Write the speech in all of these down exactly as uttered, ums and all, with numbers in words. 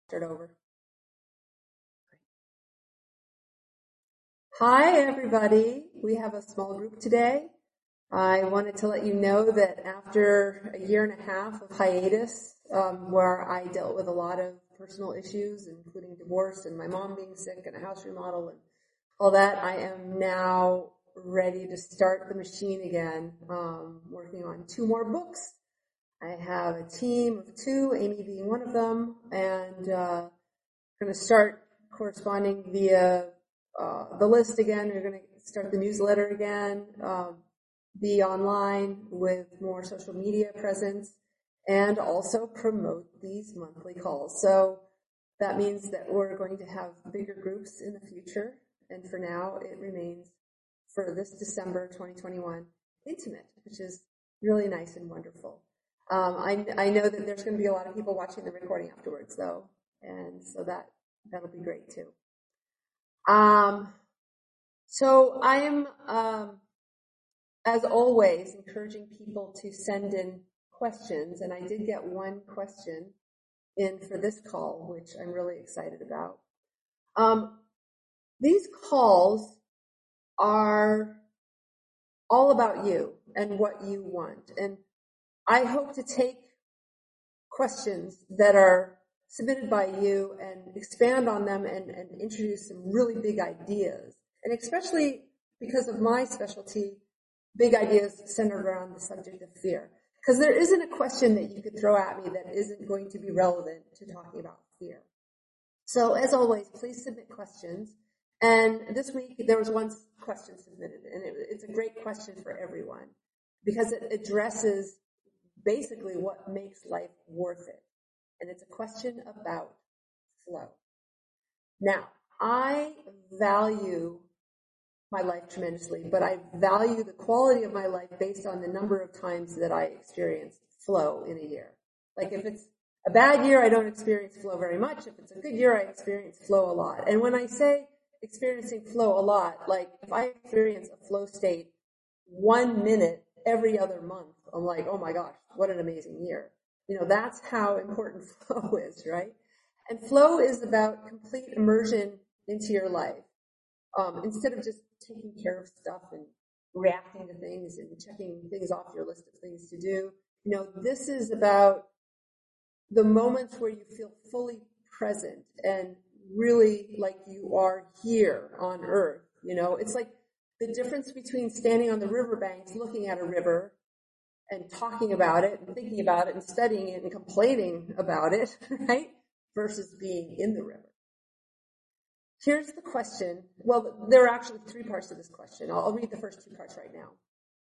Start over. Hi, everybody. We have a small group today. I wanted to let you know that after a year and a half of hiatus, um, where I dealt with a lot of personal issues, including divorce and my mom being sick and a house remodel and all that, I am now ready to start the machine again, um, working on two more books. I have a team of two, Amy being one of them, and uh, we're going to start corresponding via uh, the list again. We're going to start the newsletter again, uh, be online with more social media presence, and also promote these monthly calls. So that means that we're going to have bigger groups in the future, and for now it remains, for this December twenty twenty-one, intimate, which is really nice and wonderful. Um, I, I know that there's going to be a lot of people watching the recording afterwards, though, and so that, that'll be great, too. Um, so I'm, um, as always, encouraging people to send in questions, and I did get one question in for this call, which I'm really excited about. Um, these calls are all about you and what you want, and I hope to take questions that are submitted by you and expand on them and, and introduce some really big ideas. And especially because of my specialty, big ideas centered around the subject of fear. Because there isn't a question that you could throw at me that isn't going to be relevant to talking about fear. So as always, please submit questions. And this week there was one question submitted, and it, it's a great question for everyone because it addresses basically what makes life worth it. And it's a question about flow. Now, I value my life tremendously, but I value the quality of my life based on the number of times that I experience flow in a year. Like if it's a bad year, I don't experience flow very much. If it's a good year, I experience flow a lot. And when I say experiencing flow a lot, like if I experience a flow state one minute every other month, I'm like, oh my gosh, what an amazing year. You know, that's how important flow is, right? And flow is about complete immersion into your life. Um, instead of just taking care of stuff and reacting to things and checking things off your list of things to do, you know, this is about the moments where you feel fully present and really like you are here on earth. You know, it's like the difference between standing on the riverbanks looking at a river and talking about it and thinking about it and studying it and complaining about it, right? Versus being in the river. Here's the question. Well, there are actually three parts to this question. I'll, I'll read the first two parts right now.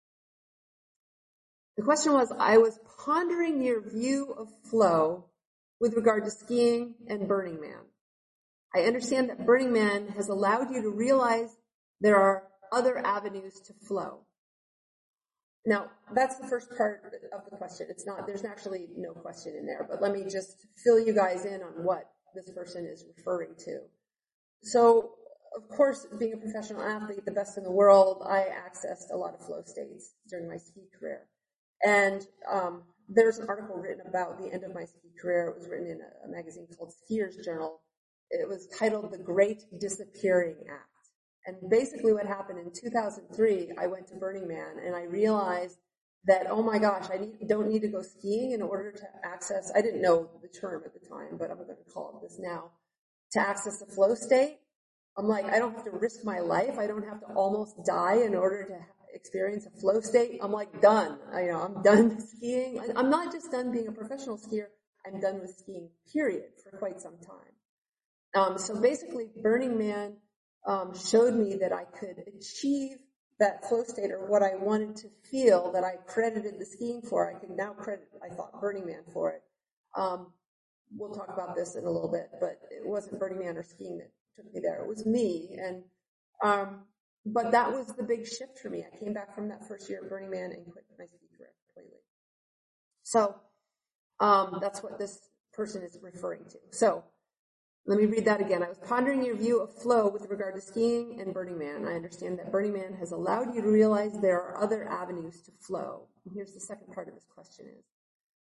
The question was, I was pondering your view of flow with regard to skiing and Burning Man. I understand that Burning Man has allowed you to realize there are other avenues to flow. Now, that's the first part of the question. It's not, there's actually no question in there, but let me just fill you guys in on what this person is referring to. So, of course, being a professional athlete, the best in the world, I accessed a lot of flow states during my ski career. And um, there's an article written about the end of my ski career. It was written in a, a magazine called Skier's Journal. It was titled The Great Disappearing Act. And basically what happened in two thousand three, I went to Burning Man and I realized that, oh my gosh, I need, don't need to go skiing in order to access, I didn't know the term at the time, but I'm going to call it this now, to access the flow state. I'm like, I don't have to risk my life. I don't have to almost die in order to experience a flow state. I'm like done. I, you know, I'm done skiing. I'm not just done being a professional skier. I'm done with skiing, period, for quite some time. Um, so basically, Burning Man um, showed me that I could achieve that flow state, or what I wanted to feel that I credited the skiing for. I could now credit, I thought, Burning Man for it. Um, we'll talk about this in a little bit, but it wasn't Burning Man or skiing that took me there. It was me. And um, but that was the big shift for me. I came back from that first year at Burning Man and quit my ski career completely. So um, that's what this person is referring to. So let me read that again. I was pondering your view of flow with regard to skiing and Burning Man. I understand that Burning Man has allowed you to realize there are other avenues to flow. And here's the second part of this question is,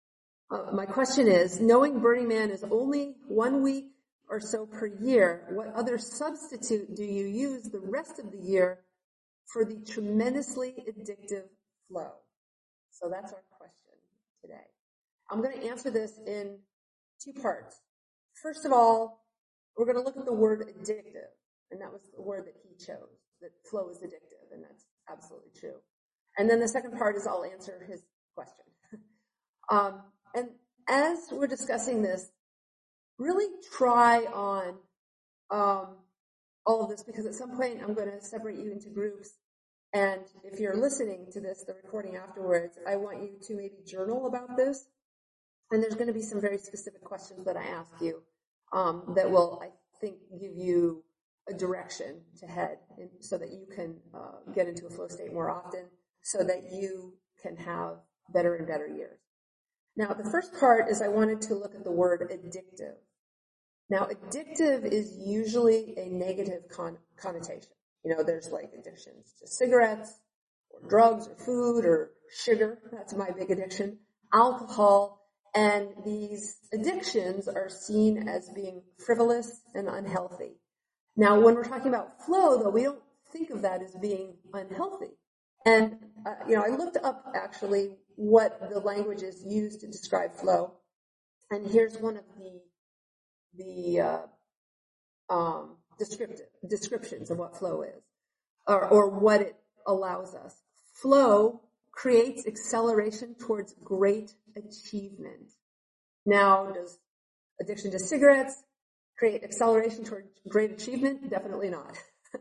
Uh, my question is, knowing Burning Man is only one week or so per year, what other substitute do you use the rest of the year for the tremendously addictive flow? So that's our question today. I'm going to answer this in two parts. First of all, we're going to look at the word addictive, and that was the word that he chose, that flow is addictive, and that's absolutely true. And then the second part is I'll answer his question. um, and as we're discussing this, really try on um, all of this, because at some point I'm going to separate you into groups. And if you're listening to this, the recording afterwards, I want you to maybe journal about this. And there's going to be some very specific questions that I ask you um, that will, I think, give you a direction to head in, so that you can uh, get into a flow state more often, so that you can have better and better years. Now, the first part is I wanted to look at the word addictive. Now, addictive is usually a negative con- connotation. You know, there's like addictions to cigarettes or drugs or food or sugar. That's my big addiction. Alcohol. And these addictions are seen as being frivolous and unhealthy. Now, when we're talking about flow, though, we don't think of that as being unhealthy. And, uh, you know, I looked up actually what the language is used to describe flow. And here's one of the, the, uh, um, descriptive descriptions of what flow is, or, or what it allows us. Flow creates acceleration towards great achievement. Now, does addiction to cigarettes create acceleration towards great achievement? Definitely not.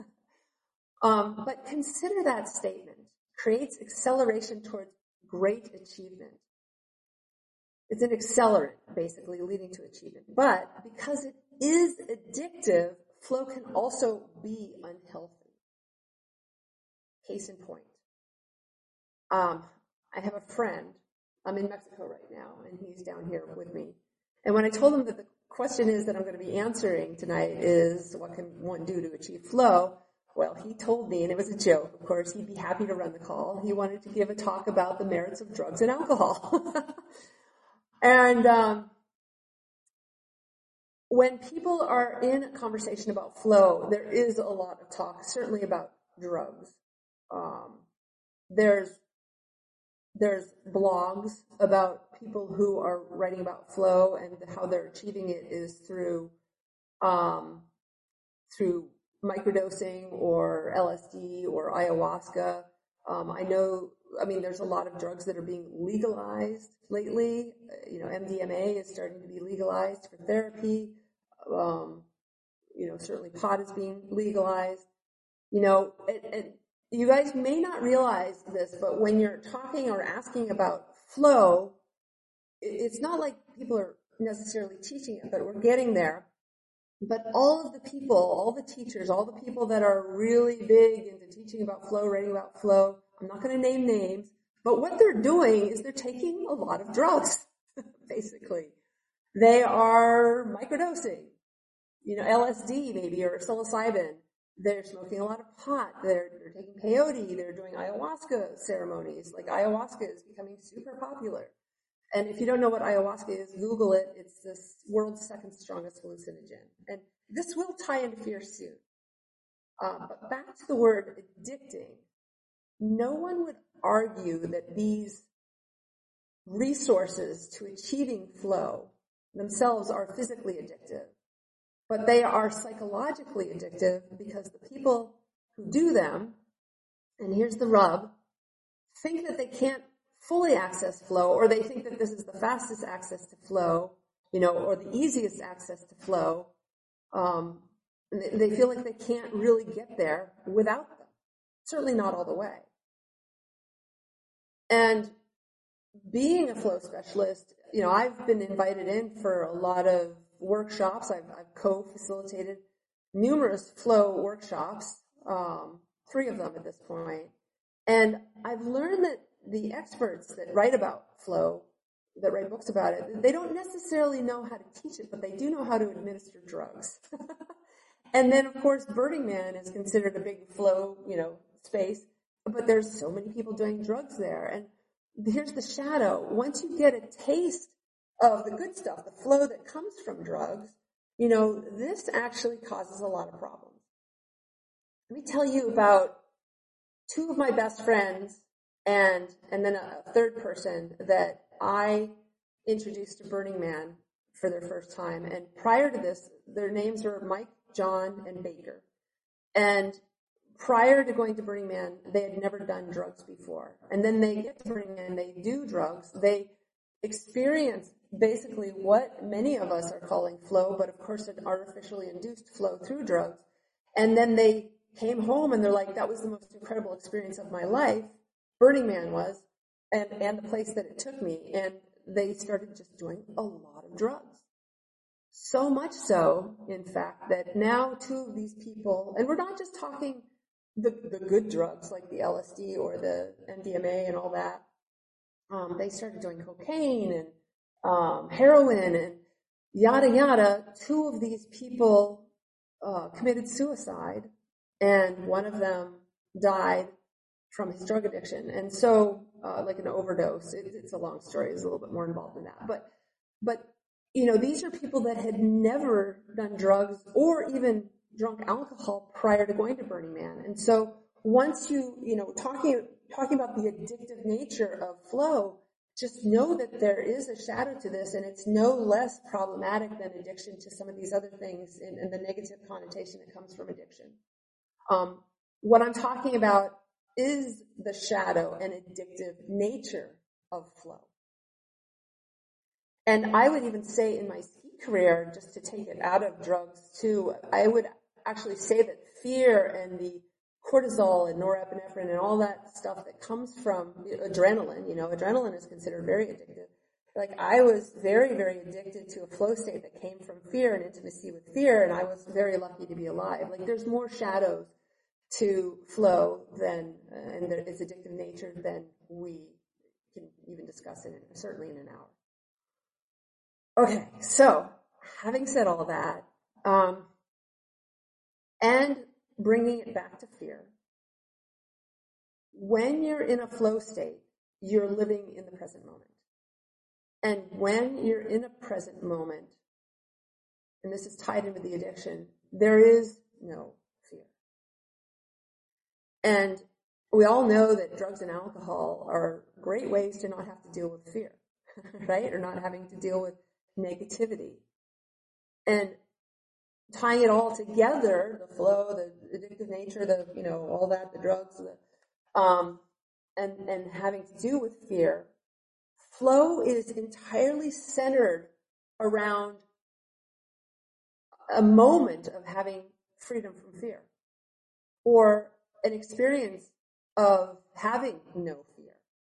um, but consider that statement. Creates acceleration towards great achievement. It's an accelerant, basically, leading to achievement. But because it is addictive, flow can also be unhealthy. Case in point. Um, I have a friend. I'm in Mexico right now, and he's down here with me. And when I told him that the question is that I'm going to be answering tonight is, what can one do to achieve flow? Well, he told me, and it was a joke, of course, he'd be happy to run the call. He wanted to give a talk about the merits of drugs and alcohol. and um, when people are in a conversation about flow, there is a lot of talk, certainly about drugs. Um, there's There's blogs about people who are writing about flow, and how they're achieving it is through um, through microdosing or L S D or ayahuasca. Um, I know, I mean, there's a lot of drugs that are being legalized lately. You know, M D M A is starting to be legalized for therapy. Um, you know, certainly pot is being legalized. You know, and, and you guys may not realize this, but when you're talking or asking about flow, it's not like people are necessarily teaching it, but we're getting there. But all of the people, all the teachers, all the people that are really big into teaching about flow, writing about flow, I'm not going to name names, but what they're doing is they're taking a lot of drugs, basically. They are microdosing, you know, L S D maybe, or psilocybin. They're smoking a lot of pot. They're, they're taking peyote. They're doing ayahuasca ceremonies. Like, ayahuasca is becoming super popular. And if you don't know what ayahuasca is, Google it. It's the world's second strongest hallucinogen. And this will tie into fear soon. Um, but back to the word addicting. No one would argue that these resources to achieving flow themselves are physically addictive. But they are psychologically addictive because the people who do them, and here's the rub, think that they can't fully access flow, or they think that this is the fastest access to flow, you know, or the easiest access to flow. Um, and they feel like they can't really get there without them. Certainly not all the way. And being a flow specialist, you know, I've been invited in for a lot of workshops. I've, I've co-facilitated numerous flow workshops, um, three of them at this point. And I've learned that the experts that write about flow, that write books about it, they don't necessarily know how to teach it, but they do know how to administer drugs. And then, of course, Burning Man is considered a big flow, you know, space, but there's so many people doing drugs there. And here's the shadow. Once you get a taste of the good stuff, the flow that comes from drugs, you know, this actually causes a lot of problems. Let me tell you about two of my best friends and and then a third person that I introduced to Burning Man for their first time. And prior to this, their names were Mike, John, and Baker. And prior to going to Burning Man, they had never done drugs before. And then they get to Burning Man, they do drugs. They experience basically what many of us are calling flow, but of course an artificially induced flow through drugs. And then they came home and they're like, that was the most incredible experience of my life. Burning Man was, and, and the place that it took me. And they started just doing a lot of drugs. So much so, in fact, that now two of these people, and we're not just talking the, the good drugs like the L S D or the M D M A and all that. Um, they started doing cocaine and um, heroin and yada yada. Two of these people uh, committed suicide, and one of them died from his drug addiction. And so, uh, like an overdose. It, it's a long story. There's a little bit more involved in that. But, but you know, these are people that had never done drugs or even drunk alcohol prior to going to Burning Man. And so once you, you know, talking, talking about the addictive nature of flow, just know that there is a shadow to this, and it's no less problematic than addiction to some of these other things and, and the negative connotation that comes from addiction. Um, what I'm talking about is the shadow and addictive nature of flow. And I would even say in my ski career, just to take it out of drugs too, I would actually say that fear and the cortisol and norepinephrine and all that stuff that comes from adrenaline, you know, adrenaline is considered very addictive. Like I was very, very addicted to a flow state that came from fear and intimacy with fear, and I was very lucky to be alive. Like there's more shadows to flow than, uh, and its addictive nature than we can even discuss in, certainly in an hour. Okay, so having said all that, um, and bringing it back to fear, when you're in a flow state, you're living in the present moment. And when you're in a present moment, and this is tied into the addiction, there is no fear. And we all know that drugs and alcohol are great ways to not have to deal with fear, right? Or not having to deal with negativity. And tying it all together, the flow, the addictive nature, the, you know, all that, the drugs, the, um, and, and having to do with fear, flow is entirely centered around a moment of having freedom from fear or an experience of having no fear.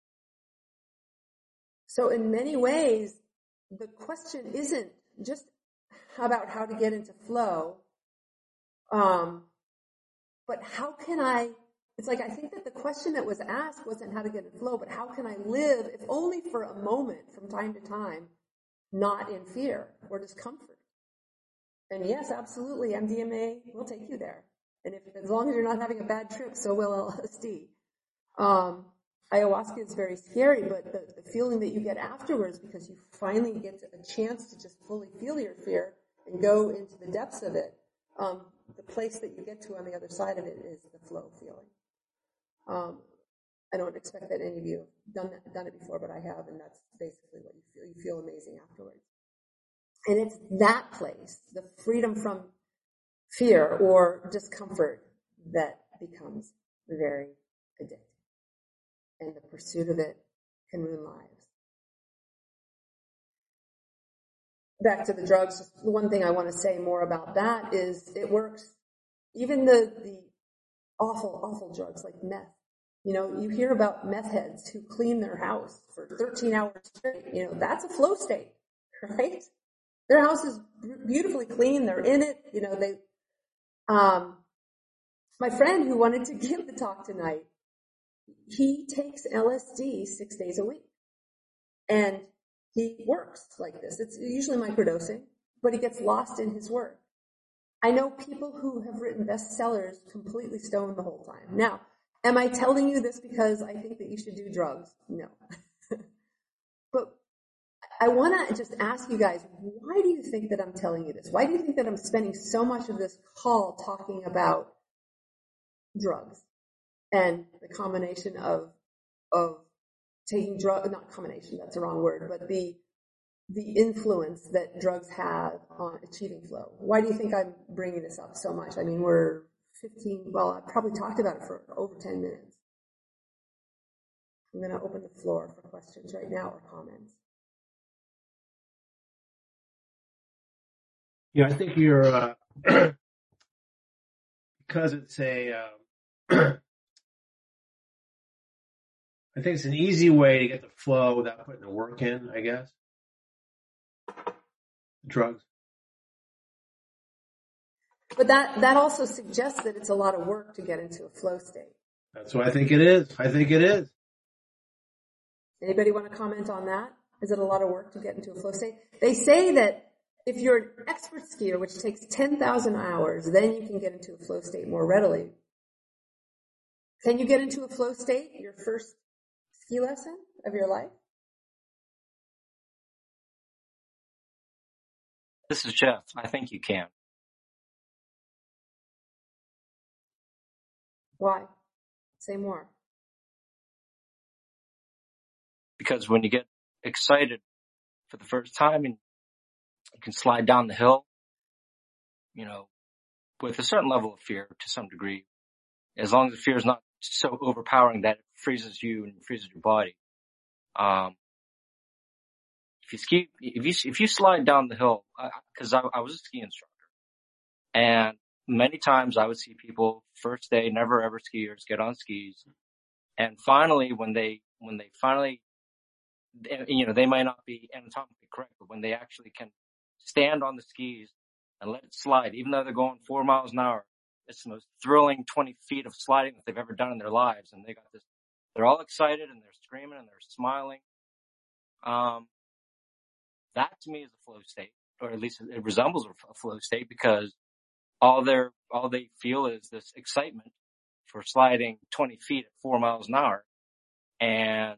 So in many ways, the question isn't just about how to get into flow, um, but how can I, it's like I think that the question that was asked wasn't how to get into flow, but how can I live, if only for a moment from time to time, not in fear or discomfort. And yes, absolutely, M D M A will take you there. And if, as long as you're not having a bad trip, so will L S D. Um, ayahuasca is very scary, but the, the feeling that you get afterwards, because you finally get a chance to just fully feel your fear and go into the depths of it, um, the place that you get to on the other side of it is the flow feeling. Um, I don't expect that any of you have done, that, done it before, but I have, and that's basically what you feel. You feel amazing afterwards. And it's that place, the freedom from fear or discomfort, that becomes very addictive. And the pursuit of it can ruin lives. Back to the drugs, just the one thing I want to say more about that is it works. Even the, the awful, awful drugs like meth. You know, you hear about meth heads who clean their house for thirteen hours straight. You know, that's a flow state, right? Their house is beautifully clean. They're in it. You know, they, um, my friend who wanted to give the talk tonight, he takes L S D six days a week. And he works like this. It's usually microdosing, but he gets lost in his work. I know people who have written bestsellers completely stoned the whole time. Now, am I telling you this because I think that you should do drugs? No. But I want to just ask you guys, why do you think that I'm telling you this? Why do you think that I'm spending so much of this call talking about drugs and the combination of of taking drug, not combination, that's the wrong word, but the the influence that drugs have on achieving flow? Why do you think I'm bringing this up so much? I mean, we're fifteen, well, I've probably talked about it for over ten minutes. I'm going to open the floor for questions right now or comments. Yeah, I think you're, uh, because it's a, um, I think it's an easy way to get the flow without putting the work in, I guess. Drugs. But that, that also suggests that it's a lot of work to get into a flow state. That's what I think it is. I think it is. Anybody want to comment on that? Is it a lot of work to get into a flow state? They say that if you're an expert skier, which takes ten thousand hours, then you can get into a flow state more readily. Can you get into a flow state your first ski lesson of your life? This is Jeff. I think you can. Why? Say more. Because when you get excited for the first time and you can slide down the hill, you know, with a certain level of fear to some degree, as long as the fear is not so overpowering that it freezes you and freezes your body. Um, if you ski, if you, if you slide down the hill, because I, I, I was a ski instructor, and many times I would see people first day, never ever skiers, get on skis, and finally when they, when they finally, you know, they might not be anatomically correct, but when they actually can stand on the skis and let it slide, even though they're going four miles an hour, it's the most thrilling twenty feet of sliding that they've ever done in their lives. And they got this, they're all excited and they're screaming and they're smiling. Um, that to me is a flow state, or at least it resembles a flow state, because all they're, all they feel is this excitement for sliding twenty feet at four miles an hour. And,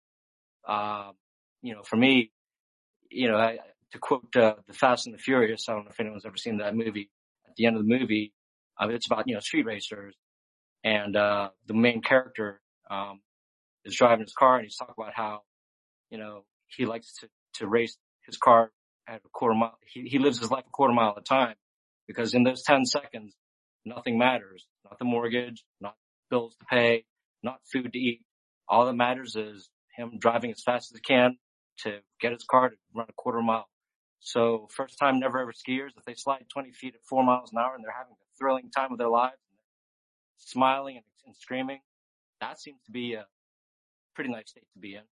um, you know, for me, you know, I, to quote, uh, The Fast and the Furious, I don't know if anyone's ever seen that movie. At the end of the movie, uh, it's about, you know, street racers, and, uh, the main character, um, is driving his car, and he's talking about how, you know, he likes to, to race his car at a quarter mile. He, he lives his life a quarter mile at a time, because in those ten seconds, nothing matters. Not the mortgage, not bills to pay, not food to eat. All that matters is him driving as fast as he can to get his car to run a quarter mile. So first time never ever skiers, if they slide twenty feet at four miles an hour and they're having the thrilling time of their lives, and they're smiling and, and screaming, that seems to be a pretty nice state to be in.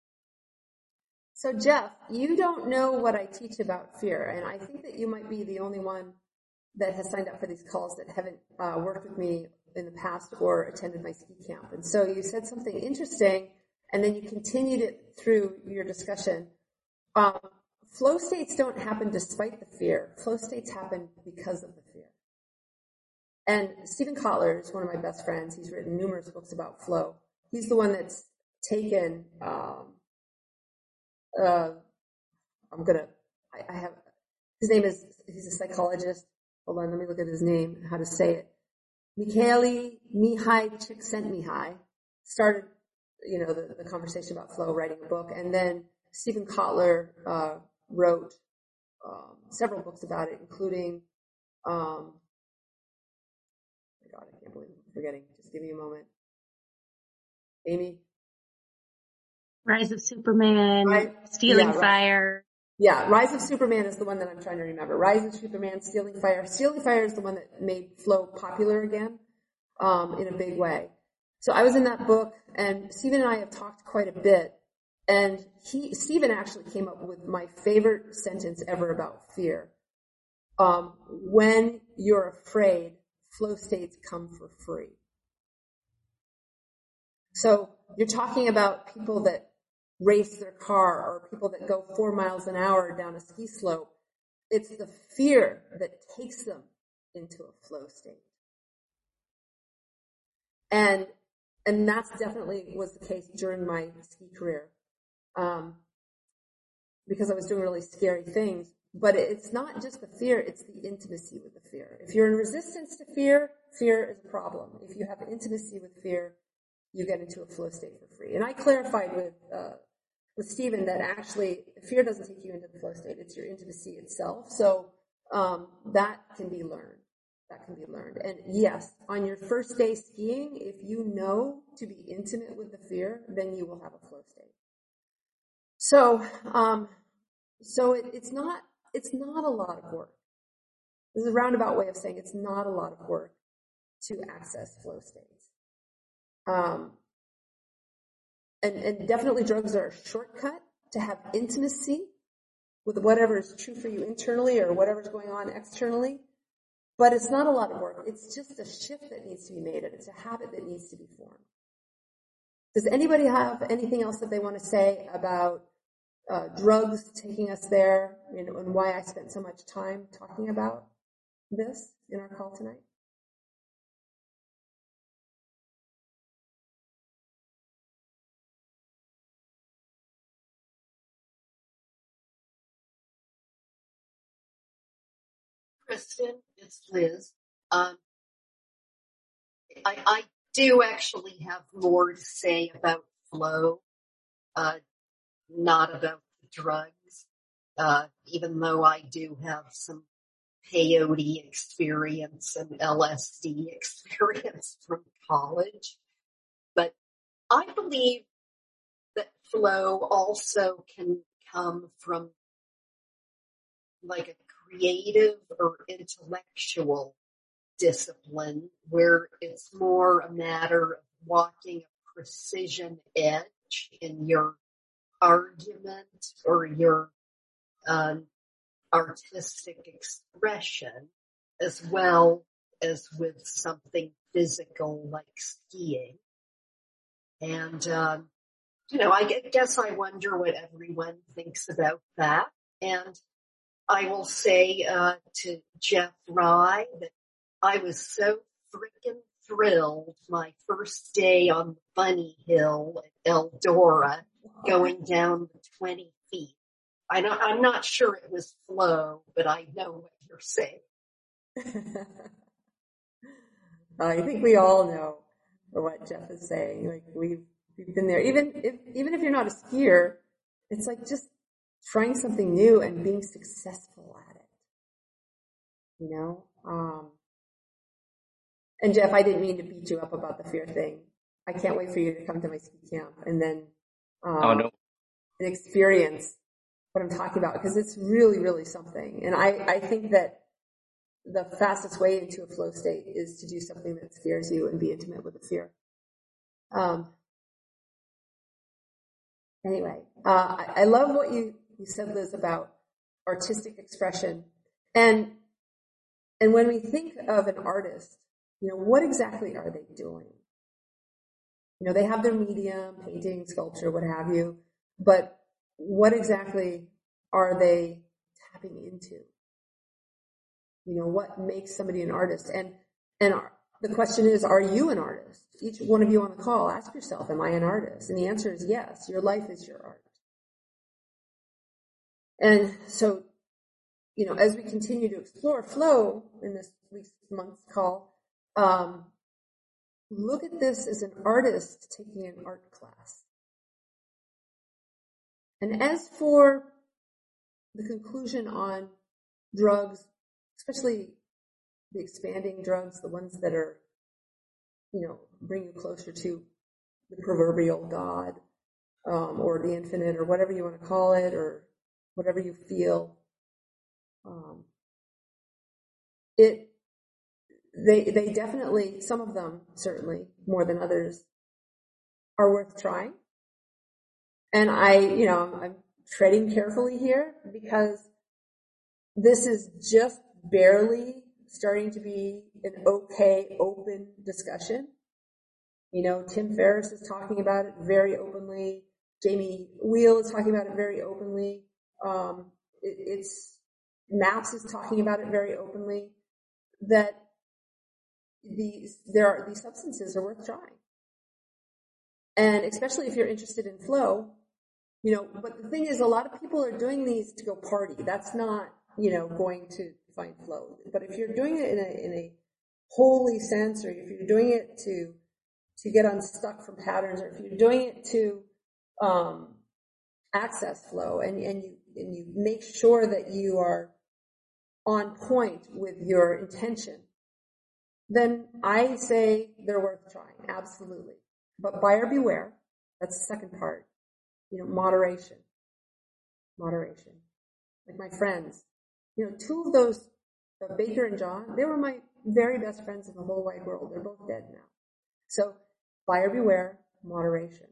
So Jeff, you don't know what I teach about fear, and I think that you might be the only one that has signed up for these calls that haven't uh, worked with me in the past or attended my ski camp. And so you said something interesting, and then you continued it through your discussion. Um, flow states don't happen despite the fear. Flow states happen because of the fear. And Steven Kotler is one of my best friends. He's written numerous books about flow. He's the one that's taken, um, uh, I'm gonna, I, I have, his name is, he's a psychologist. Hold on, let me look at his name, how to say it. Mihaly Mihai Csikszentmihalyi started, you know, the, the conversation about flow, writing a book, and then Steven Kotler uh, wrote um, several books about it, including, um, oh my God, I can't believe I'm forgetting. Just give me a moment. Amy? Rise of Superman, Rise, Stealing yeah, Fire. Yeah, Rise of Superman is the one that I'm trying to remember. Rise of Superman, Stealing Fire. Stealing Fire is the one that made flow popular again, um, in a big way. So I was in that book, and Steven and I have talked quite a bit, and he, Steven actually came up with my favorite sentence ever about fear. Um, when you're afraid, flow states come for free. So you're talking about people that race their car or people that go four miles an hour down a ski slope. It's the fear that takes them into a flow state. And, and that's definitely was the case during my ski career. Um, because I was doing really scary things. But it's not just the fear, it's the intimacy with the fear. If you're in resistance to fear, fear is a problem. If you have intimacy with fear, you get into a flow state for free. And I clarified with, uh, with Stephen that actually fear doesn't take you into the flow state, it's your intimacy itself. So, um, that can be learned. That can be learned. And yes, on your first day skiing, if you know to be intimate with the fear, then you will have a flow state. So, um, so it, it's not, it's not a lot of work. This is a roundabout way of saying it's not a lot of work to access flow states. Um, and, and definitely drugs are a shortcut to have intimacy with whatever is true for you internally or whatever's going on externally. But it's not a lot of work. It's just a shift that needs to be made, and it's a habit that needs to be formed. Does anybody have anything else that they want to say about uh, drugs taking us there, you know, and why I spent so much time talking about this in our call tonight? Kristen, it's Liz. Um, I, I do actually have more to say about flow, uh, not about the drugs, uh, even though I do have some peyote experience and L S D experience from college. But I believe that flow also can come from like a creative or intellectual discipline where it's more a matter of walking a precision edge in your argument or your um, artistic expression, as well as with something physical like skiing. And, um, you know, I guess I wonder what everyone thinks about that. And I will say uh, to Jeff Rye that I was so freaking thrilled my first day on the bunny hill at Eldora, going down the twenty feet. I know, I'm not sure it was flow, but I know what you're saying. I think we all know what Jeff is saying. Like we've we've been there. Even if even if you're not a skier, it's like just trying something new and being successful at it. You know? Um, and Jeff, I didn't mean to beat you up about the fear thing. I can't wait for you to come to my ski camp and then um, Oh, no. and experience what I'm talking about, because it's really, really something. And I, I think that the fastest way into a flow state is to do something that scares you and be intimate with the fear. Um, anyway, uh, I, I love what you, you said, Liz, about artistic expression. And, and when we think of an artist, you know, what exactly are they doing? You know, they have their medium, painting, sculpture, what have you, but what exactly are they tapping into? You know, what makes somebody an artist? And, and our, the question is, are you an artist? Each one of you on the call, ask yourself, am I an artist? And the answer is yes, your life is your art. And so, you know, as we continue to explore flow in this week's month's call, um, look at this as an artist taking an art class. And as for the conclusion on drugs, especially the expanding drugs, the ones that are, you know, bring you closer to the proverbial God, um, or the infinite, or whatever you want to call it, or whatever you feel. Um, it, they, they definitely, some of them certainly more than others, are worth trying. And I, you know, I'm treading carefully here because this is just barely starting to be an okay, open discussion. You know, Tim Ferriss is talking about it very openly. Jamie Wheel is talking about it very openly. Um, it, it's Maps is talking about it very openly. That these there are these substances are worth trying, and especially if you're interested in flow, You know, but the thing is, a lot of people are doing these to go party. That's not, you know, going to find flow. But if you're doing it in a, in a holy sense, or if you're doing it to, to get unstuck from patterns, or if you're doing it to, um, access flow, and, and you, and you make sure that you are on point with your intention, then I say they're worth trying. Absolutely. But buyer beware. That's the second part. You know, moderation, moderation. Like my friends, you know, two of those, uh, Baker and John, they were my very best friends in the whole wide world. They're both dead now. So buyer beware, moderation.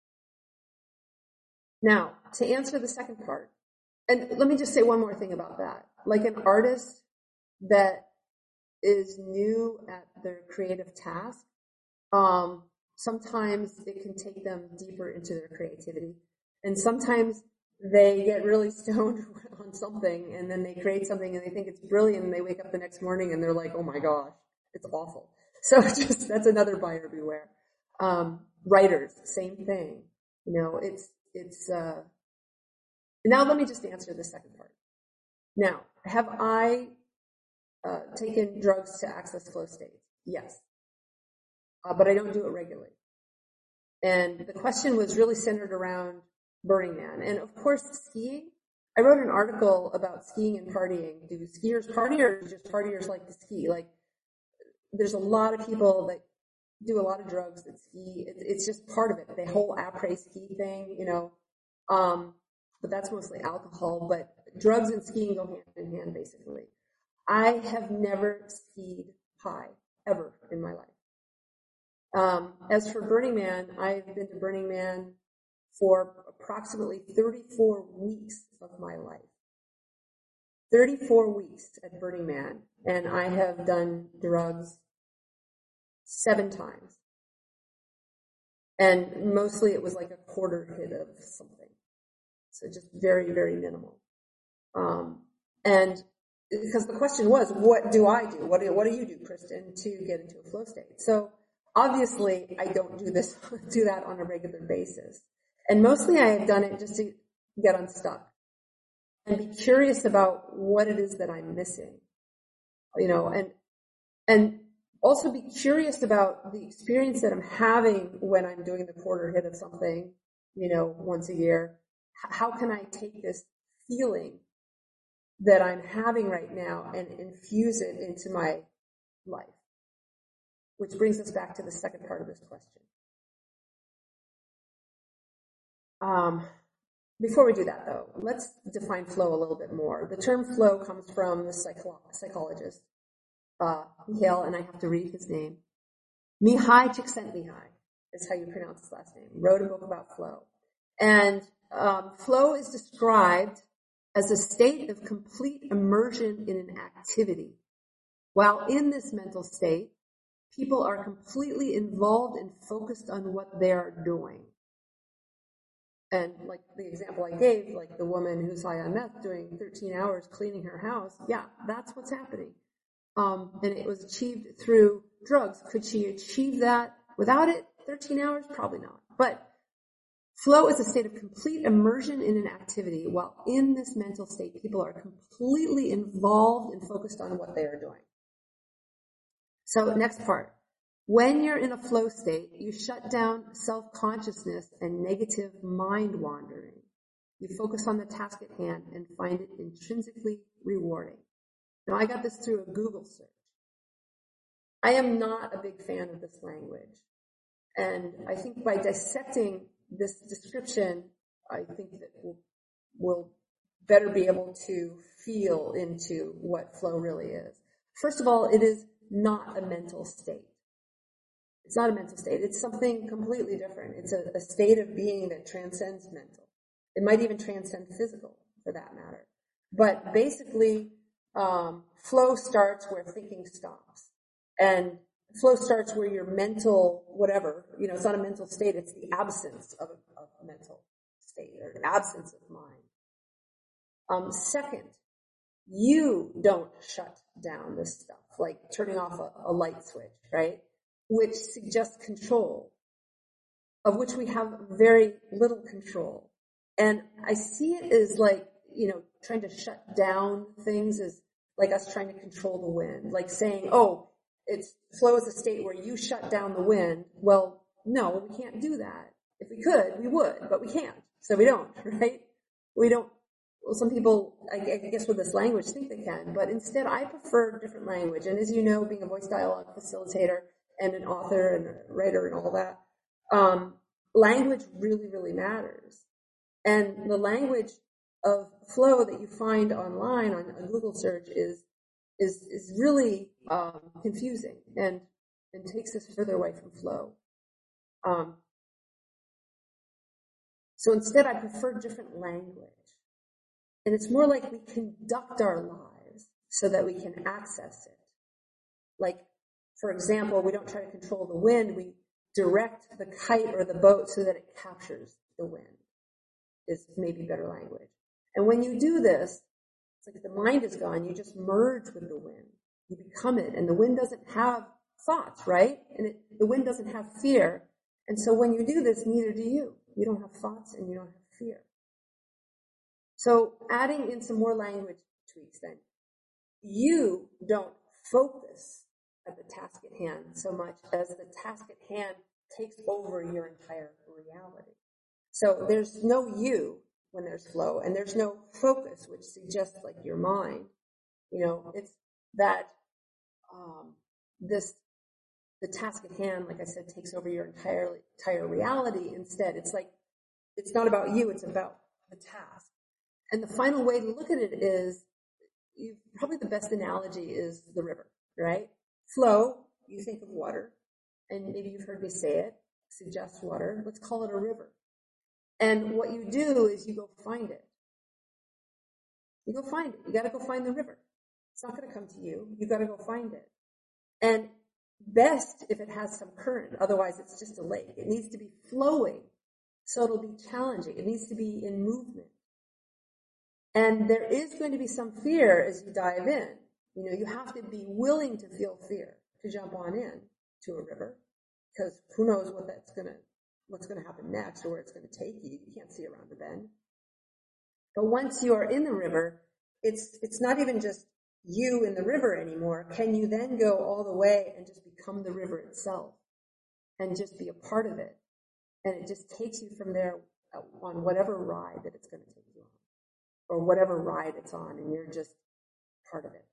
Now, to answer the second part, and let me just say one more thing about that. Like an artist that is new at their creative task, um, sometimes it can take them deeper into their creativity. And sometimes they get really stoned on something, and then they create something and they think it's brilliant, and they wake up the next morning and they're like, oh my gosh, it's awful. So just, that's another buyer beware. Um, writers, same thing. You know, it's, it's, uh, now let me just answer the second part. Now, have I, uh, taken drugs to access flow states? Yes. Uh, but I don't do it regularly. And the question was really centered around Burning Man. And of course, skiing. I wrote an article about skiing and partying. Do skiers party, or do just partiers like to ski? Like, there's a lot of people that do a lot of drugs that ski. It, it's just part of it. The whole après ski thing, you know. Um, but that's mostly alcohol. But drugs and skiing go hand in hand, basically. I have never skied high, ever in my life. Um, as for Burning Man, I've been to Burning Man for approximately thirty-four weeks of my life. thirty-four weeks at Burning Man, and I have done drugs seven times. And mostly it was like a quarter hit of something. So just very, very minimal. Um, and because the question was, what do I do? What do, what do you do, Kristen, to get into a flow state? So obviously I don't do this, do that on a regular basis. And mostly I have done it just to get unstuck and be curious about what it is that I'm missing, you know, and, and also be curious about the experience that I'm having when I'm doing the quarter hit of something, you know, once a year. How can I take this feeling that I'm having right now and infuse it into my life? Which brings us back to the second part of this question. Um, before we do that, though, let's define flow a little bit more. The term flow comes from the psycho- psychologist, uh, Mihail, and I have to read his name. Mihai Csikszentmihalyi is how you pronounce his last name. He wrote a book about flow. And um, flow is described as a state of complete immersion in an activity. While in this mental state, people are completely involved and focused on what they are doing. And like the example I gave, like the woman who's high on meth doing thirteen hours cleaning her house, yeah, that's what's happening. Um, and it was achieved through drugs. Could she achieve that without it? thirteen hours? Probably not. But flow is a state of complete immersion in an activity. While in this mental state, people are completely involved and focused on what they are doing. So next part. When you're in a flow state, you shut down self-consciousness and negative mind wandering. You focus on the task at hand and find it intrinsically rewarding. Now, I got this through a Google search. I am not a big fan of this language. And I think by dissecting this description, I think that we'll, we'll better be able to feel into what flow really is. First of all, it is not a mental state. It's not a mental state. It's something completely different. It's a, a state of being that transcends mental. It might even transcend physical, for that matter. But basically, um, flow starts where thinking stops. And flow starts where your mental, whatever, you know, it's not a mental state. It's the absence of a, of a mental state, or the absence of mind. Um, second, you don't shut down this stuff, like turning off a, a light switch, right? Which suggests control, of which we have very little control. And I see it as like, you know, trying to shut down things as like us trying to control the wind, like saying, oh, it's flow is a state where you shut down the wind. Well, no, we can't do that. If we could, we would, but we can't. So we don't, right? We don't. Well, some people, I guess with this language, think they can, but instead I prefer different language. And as you know, being a voice dialogue facilitator and an author and a writer and all that, um, language really, really matters. And the language of flow that you find online on a Google search is is is really um, confusing and and takes us further away from flow. Um, so instead, I prefer different language. And it's more like we conduct our lives so that we can access it. Like, for example, we don't try to control the wind. We direct the kite or the boat so that it captures the wind, is maybe better language. And when you do this, it's like the mind is gone. You just merge with the wind. You become it. And the wind doesn't have thoughts, right? And it, the wind doesn't have fear. And so when you do this, neither do you. You don't have thoughts and you don't have fear. So adding in some more language tweaks then. You don't focus at the task at hand so much as the task at hand takes over your entire reality. So there's no you when there's flow, and there's no focus, which suggests like your mind. You know, it's that um, this the task at hand, like I said, takes over your entire entire reality. Instead, it's like it's not about you; it's about the task. And the final way to look at it is, you, probably the best analogy is the river, right? Flow, you think of water, and maybe you've heard me say it, suggests water. Let's call it a river. And what you do is you go find it. You go find it. You got to go find the river. It's not going to come to you. You got to go find it. And best if it has some current. Otherwise, it's just a lake. It needs to be flowing, so it'll be challenging. It needs to be in movement. And there is going to be some fear as you dive in. You know, you have to be willing to feel fear to jump on in to a river, because who knows what that's going to, what's going to happen next or where it's going to take you. You can't see around the bend. But once you are in the river, it's, it's not even just you in the river anymore. Can you then go all the way and just become the river itself and just be a part of it? And it just takes you from there on whatever ride that it's going to take you on, or whatever ride it's on, and you're just part of it.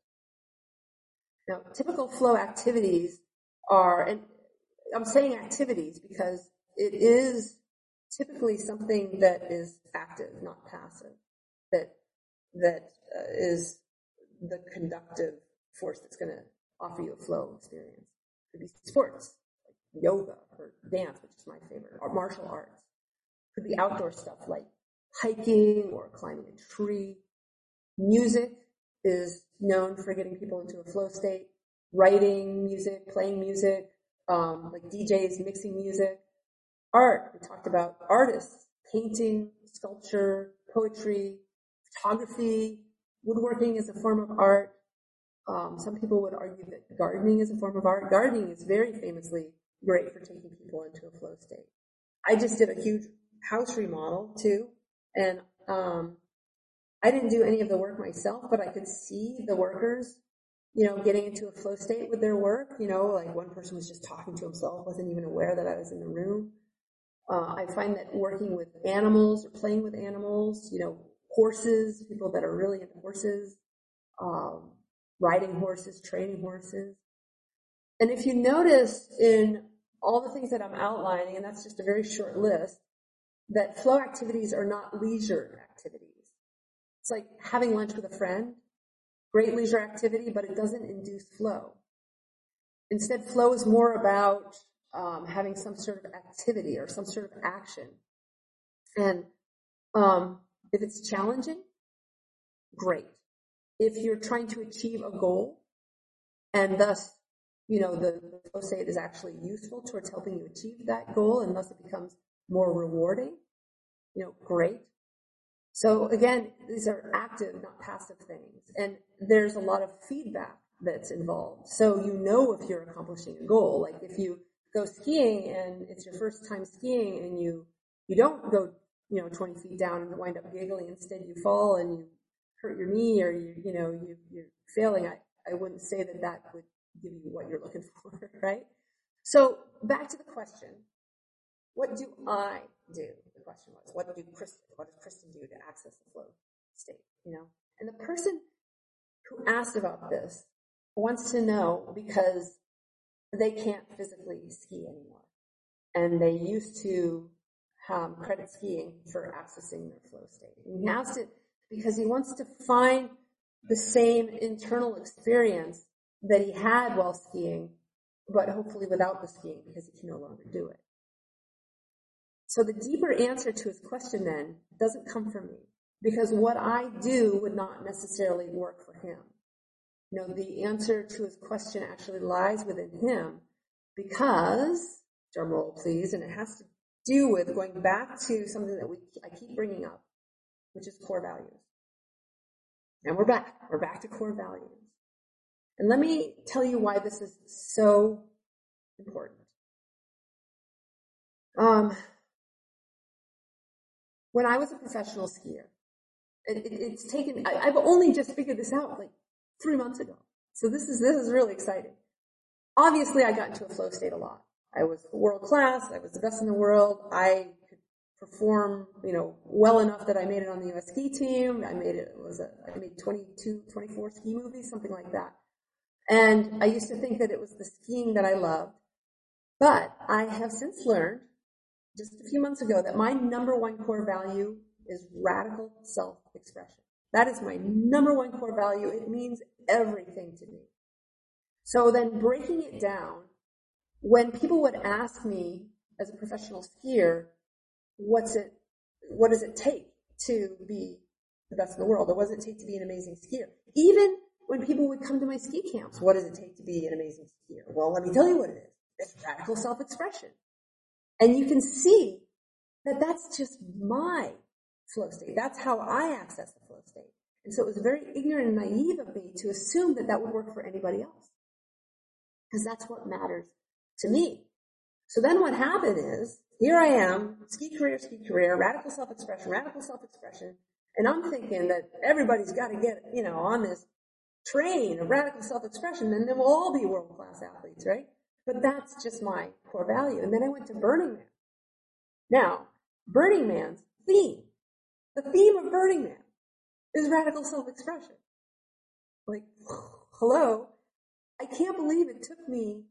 Now, typical flow activities are, and I'm saying activities because it is typically something that is active, not passive, that that uh, is the conductive force that's going to offer you a flow experience. It could be sports, like yoga or dance, which is my favorite, or martial arts. It could be outdoor stuff like hiking or climbing a tree. Music is known for getting people into a flow state. Writing music, playing music, um, like D Js mixing music. Art, we talked about artists, painting, sculpture, poetry, photography. Woodworking is a form of art. Um, some people would argue that gardening is a form of art. Gardening is very famously great for taking people into a flow state. I just did a huge house remodel too, and um, I didn't do any of the work myself, but I could see the workers, you know, getting into a flow state with their work. You know, like one person was just talking to himself, wasn't even aware that I was in the room. Uh, I find that working with animals or playing with animals, you know, horses, people that are really into horses, um, riding horses, training horses. And if you notice in all the things that I'm outlining, and that's just a very short list, that flow activities are not leisure activities. It's like having lunch with a friend, great leisure activity, but it doesn't induce flow. Instead, flow is more about um, having some sort of activity or some sort of action. And um, if it's challenging, great. If you're trying to achieve a goal, and thus, you know, the, the flow state is actually useful towards helping you achieve that goal, and thus it becomes more rewarding, you know, great. So again, these are active, not passive things. And there's a lot of feedback that's involved. So you know if you're accomplishing a goal. Like if you go skiing and it's your first time skiing and you, you don't go you know, twenty feet down and wind up giggling. Instead, you fall and you hurt your knee, or you, you know, you, you're failing. I, I wouldn't say that that would give you what you're looking for, right? So back to the question. What do I do? The question was, what do Kristen, what does Kristen do to access the flow state, you know? And the person who asked about this wants to know because they can't physically ski anymore. And they used to um, credit skiing for accessing their flow state. And he asked it because he wants to find the same internal experience that he had while skiing, but hopefully without the skiing because he can no longer do it. So the deeper answer to his question then doesn't come from me, because what I do would not necessarily work for him. You know, the answer to his question actually lies within him because, drum roll please, and it has to do with going back to something that we I keep bringing up, which is core values. And we're back. We're back to core values. And let me tell you why this is so important. Um, when I was a professional skier, it, it, it's taken, I, I've only just figured this out like three months ago. So this is, this is really exciting. Obviously, I got into a flow state a lot. I was world class. I was the best in the world. I could perform, you know, well enough that I made it on the U S ski team. I made it, it was a, I made twenty-two, twenty-four ski movies, something like that. And I used to think that it was the skiing that I loved. But I have since learned, just a few months ago, that my number one core value is radical self-expression. That is my number one core value. It means everything to me. So then breaking it down, when people would ask me as a professional skier, what's it, what does it take to be the best in the world? Or what does it take to be an amazing skier? Even when people would come to my ski camps, what does it take to be an amazing skier? Well, let me tell you what it is. It's radical self-expression. And you can see that that's just my flow state. That's how I access the flow state. And so it was very ignorant and naive of me to assume that that would work for anybody else. Because that's what matters to me. So then what happened is, here I am, ski career, ski career, radical self-expression, radical self-expression, and I'm thinking that everybody's got to get, you know, on this train of radical self-expression, and then we'll all be world-class athletes, right? But that's just my core value. And then I went to Burning Man. Now, Burning Man's theme, the theme of Burning Man is radical self-expression. Like, hello? I can't believe it took me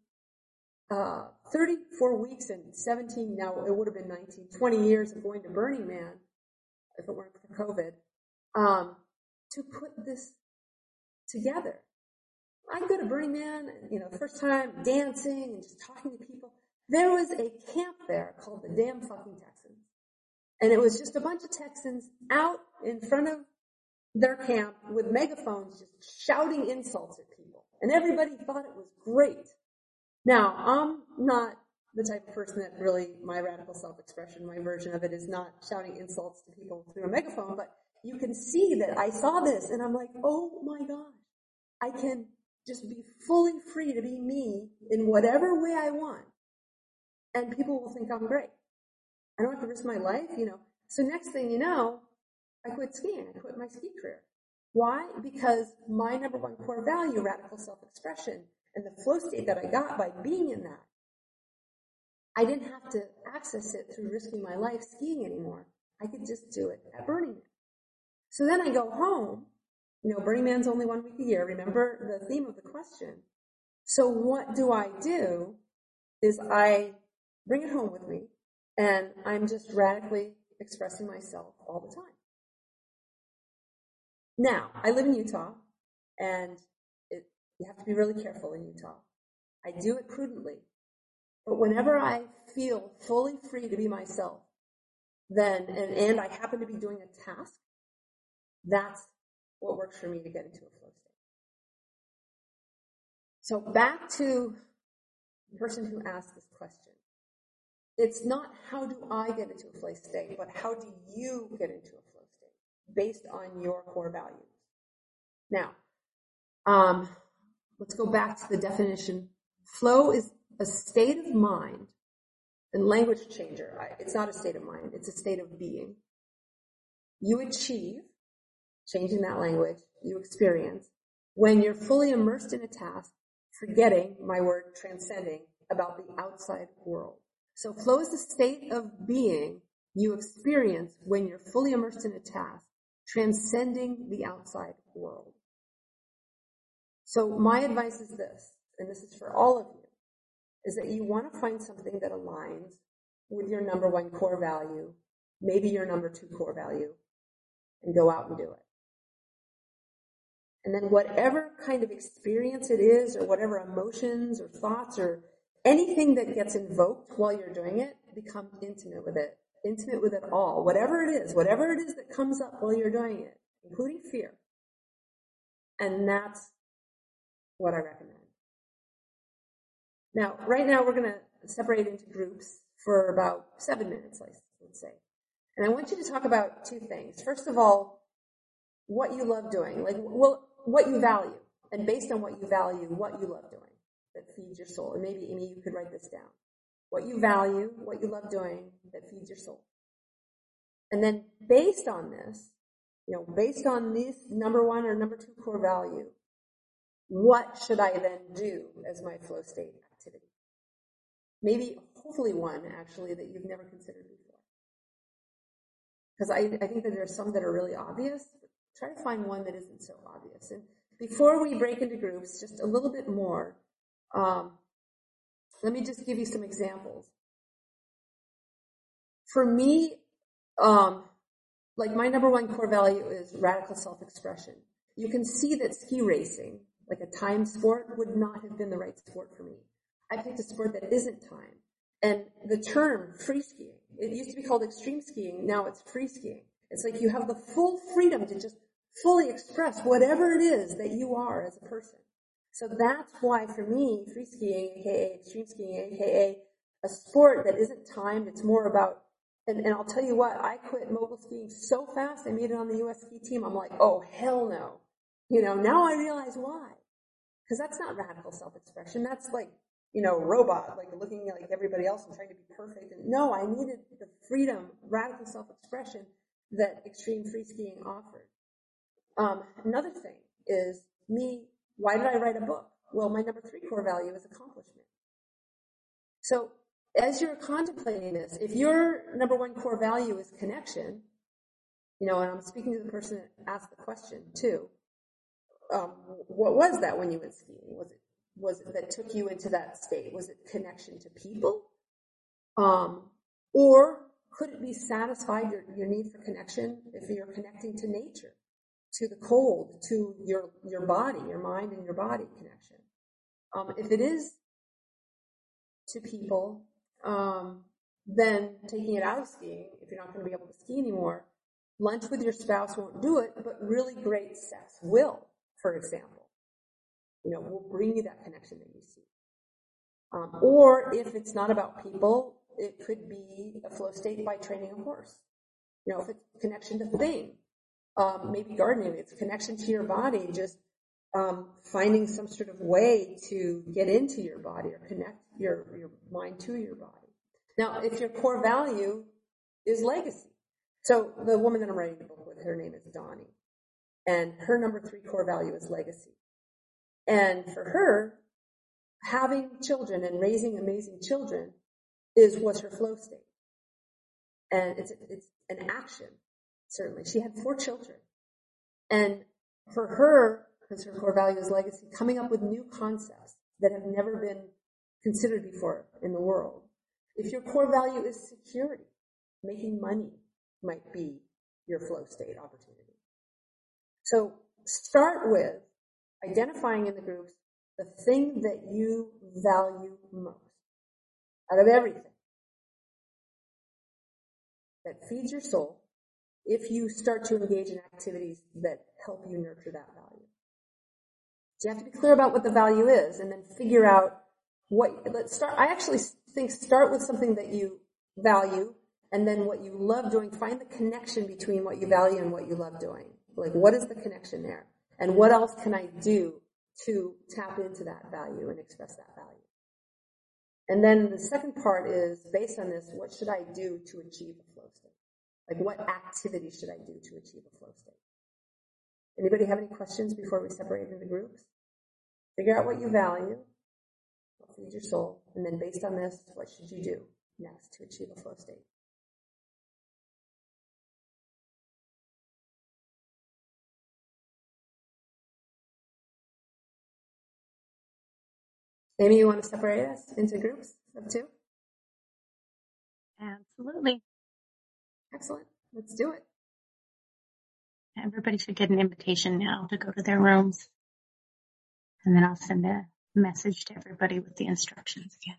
uh, thirty-four weeks and seventeen, now it would have been nineteen, twenty years of going to Burning Man, if it weren't for COVID, um, to put this together. I go to Burning Man, you know, first time dancing and just talking to people. There was a camp there called the Damn Fucking Texans. And it was just a bunch of Texans out in front of their camp with megaphones just shouting insults at people. And everybody thought it was great. Now, I'm not the type of person that really, my radical self-expression, my version of it is not shouting insults to people through a megaphone, but you can see that I saw this and I'm like, oh my gosh, I can just be fully free to be me in whatever way I want. And people will think I'm great. I don't have to risk my life, you know. So next thing you know, I quit skiing. I quit my ski career. Why? Because my number one core value, radical self-expression, and the flow state that I got by being in that, I didn't have to access it through risking my life skiing anymore. I could just do it at Burning Man. So then I go home. You know, Burning Man's only one week a year. Remember the theme of the question. So what do I do is I bring it home with me, and I'm just radically expressing myself all the time. Now, I live in Utah, and it, you have to be really careful in Utah. I do it prudently. But whenever I feel fully free to be myself, then, and, and I happen to be doing a task, that's what works for me to get into a flow state. So back to the person who asked this question. It's not how do I get into a flow state, but how do you get into a flow state based on your core values. Now, um, let's go back to the definition. Flow is a state of mind, and language changer. It's not a state of mind, it's a state of being. you achieve, changing that language, you experience, when you're fully immersed in a task, forgetting, my word, transcending, about the outside world. So flow is the state of being you experience when you're fully immersed in a task, transcending the outside world. So my advice is this, and this is for all of you, is that you want to find something that aligns with your number one core value, maybe your number two core value, and go out and do it. And then whatever kind of experience it is, or whatever emotions or thoughts or anything that gets invoked while you're doing it, become intimate with it. Intimate with it all. Whatever it is, whatever it is that comes up while you're doing it, including fear. And that's what I recommend. Now, right now we're going to separate into groups for about seven minutes, let's say. And I want you to talk about two things. First of all, what you love doing, like, well, what you value. And based on what you value, what you love doing that feeds your soul. And maybe, Amy, you could write this down. What you value, what you love doing that feeds your soul. And then based on this, you know, based on this number one or number two core value, what should I then do as my flow state activity? Maybe, hopefully one, actually, that you've never considered before. Because I, I think that there's some that are really obvious. Try to find one that isn't so obvious. And before we break into groups, just a little bit more, um, let me just give you some examples. For me, um, like my number one core value is radical self-expression. You can see that ski racing, like a time sport, would not have been the right sport for me. I picked a sport that isn't time. And the term free skiing, it used to be called extreme skiing, now it's free skiing. It's like you have the full freedom to just fully express whatever it is that you are as a person. So that's why for me, free skiing, aka extreme skiing, aka a sport that isn't timed, it's more about, and, and I'll tell you what, I quit mogul skiing so fast, I made it on the U S ski team, I'm like, oh, hell no. You know, now I realize why. Because that's not radical self-expression, that's like, you know, robot, like looking like everybody else and trying to be perfect. And no, I needed the freedom, radical self-expression that extreme free skiing offered. Um, another thing is me, why did I write a book? Well, my number three core value is accomplishment. So as you're contemplating this, if your number one core value is connection, you know, and I'm speaking to the person that asked the question too, um, what was that when you went skiing? Was it Was it that took you into that state? Was it connection to people? Um, or could it be satisfied, your, your need for connection, if you're connecting to nature, to the cold, to your, your body, your mind and your body connection? Um, if it is to people, um, then taking it out of skiing, if you're not going to be able to ski anymore, lunch with your spouse won't do it, but really great sex will, for example. You know, will bring you that connection that you seek. Um, or if it's not about people, it could be a flow state by training a horse. You know, if it's connection to thing, um, maybe gardening, it's connection to your body, just um, finding some sort of way to get into your body or connect your, your mind to your body. Now, if your core value is legacy. So the woman that I'm writing the book with, her name is Donnie. And her number three core value is legacy. And for her, having children and raising amazing children is what's her flow state. And it's, it's an action, certainly. She had four children. And for her, because her core value is legacy, coming up with new concepts that have never been considered before in the world. If your core value is security, making money might be your flow state opportunity. So start with identifying in the groups the thing that you value most out of everything that feeds your soul if you start to engage in activities that help you nurture that value. So you have to be clear about what the value is and then figure out what, let's start, I actually think start with something that you value and then what you love doing. Find the connection between what you value and what you love doing. Like, what is the connection there? And what else can I do to tap into that value and express that value? And then the second part is, based on this, what should I do to achieve a flow state? Like, what activity should I do to achieve a flow state? Anybody have any questions before we separate into groups? Figure out what you value, what feeds your soul, and then based on this, what should you do next to achieve a flow state? Amy, you want to separate us into groups of two? Absolutely. Excellent. Let's do it. Everybody should get an invitation now to go to their rooms. And then I'll send a message to everybody with the instructions again.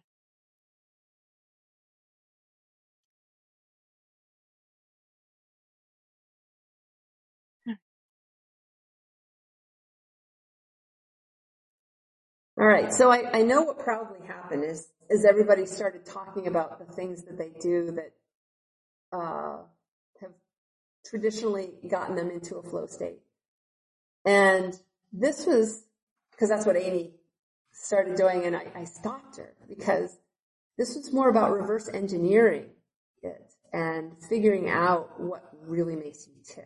All right, so I, I know what probably happened is, is everybody started talking about the things that they do that uh, have traditionally gotten them into a flow state. And this was, because that's what Amy started doing, and I, I stopped her, because this was more about reverse engineering it and figuring out what really makes you tick.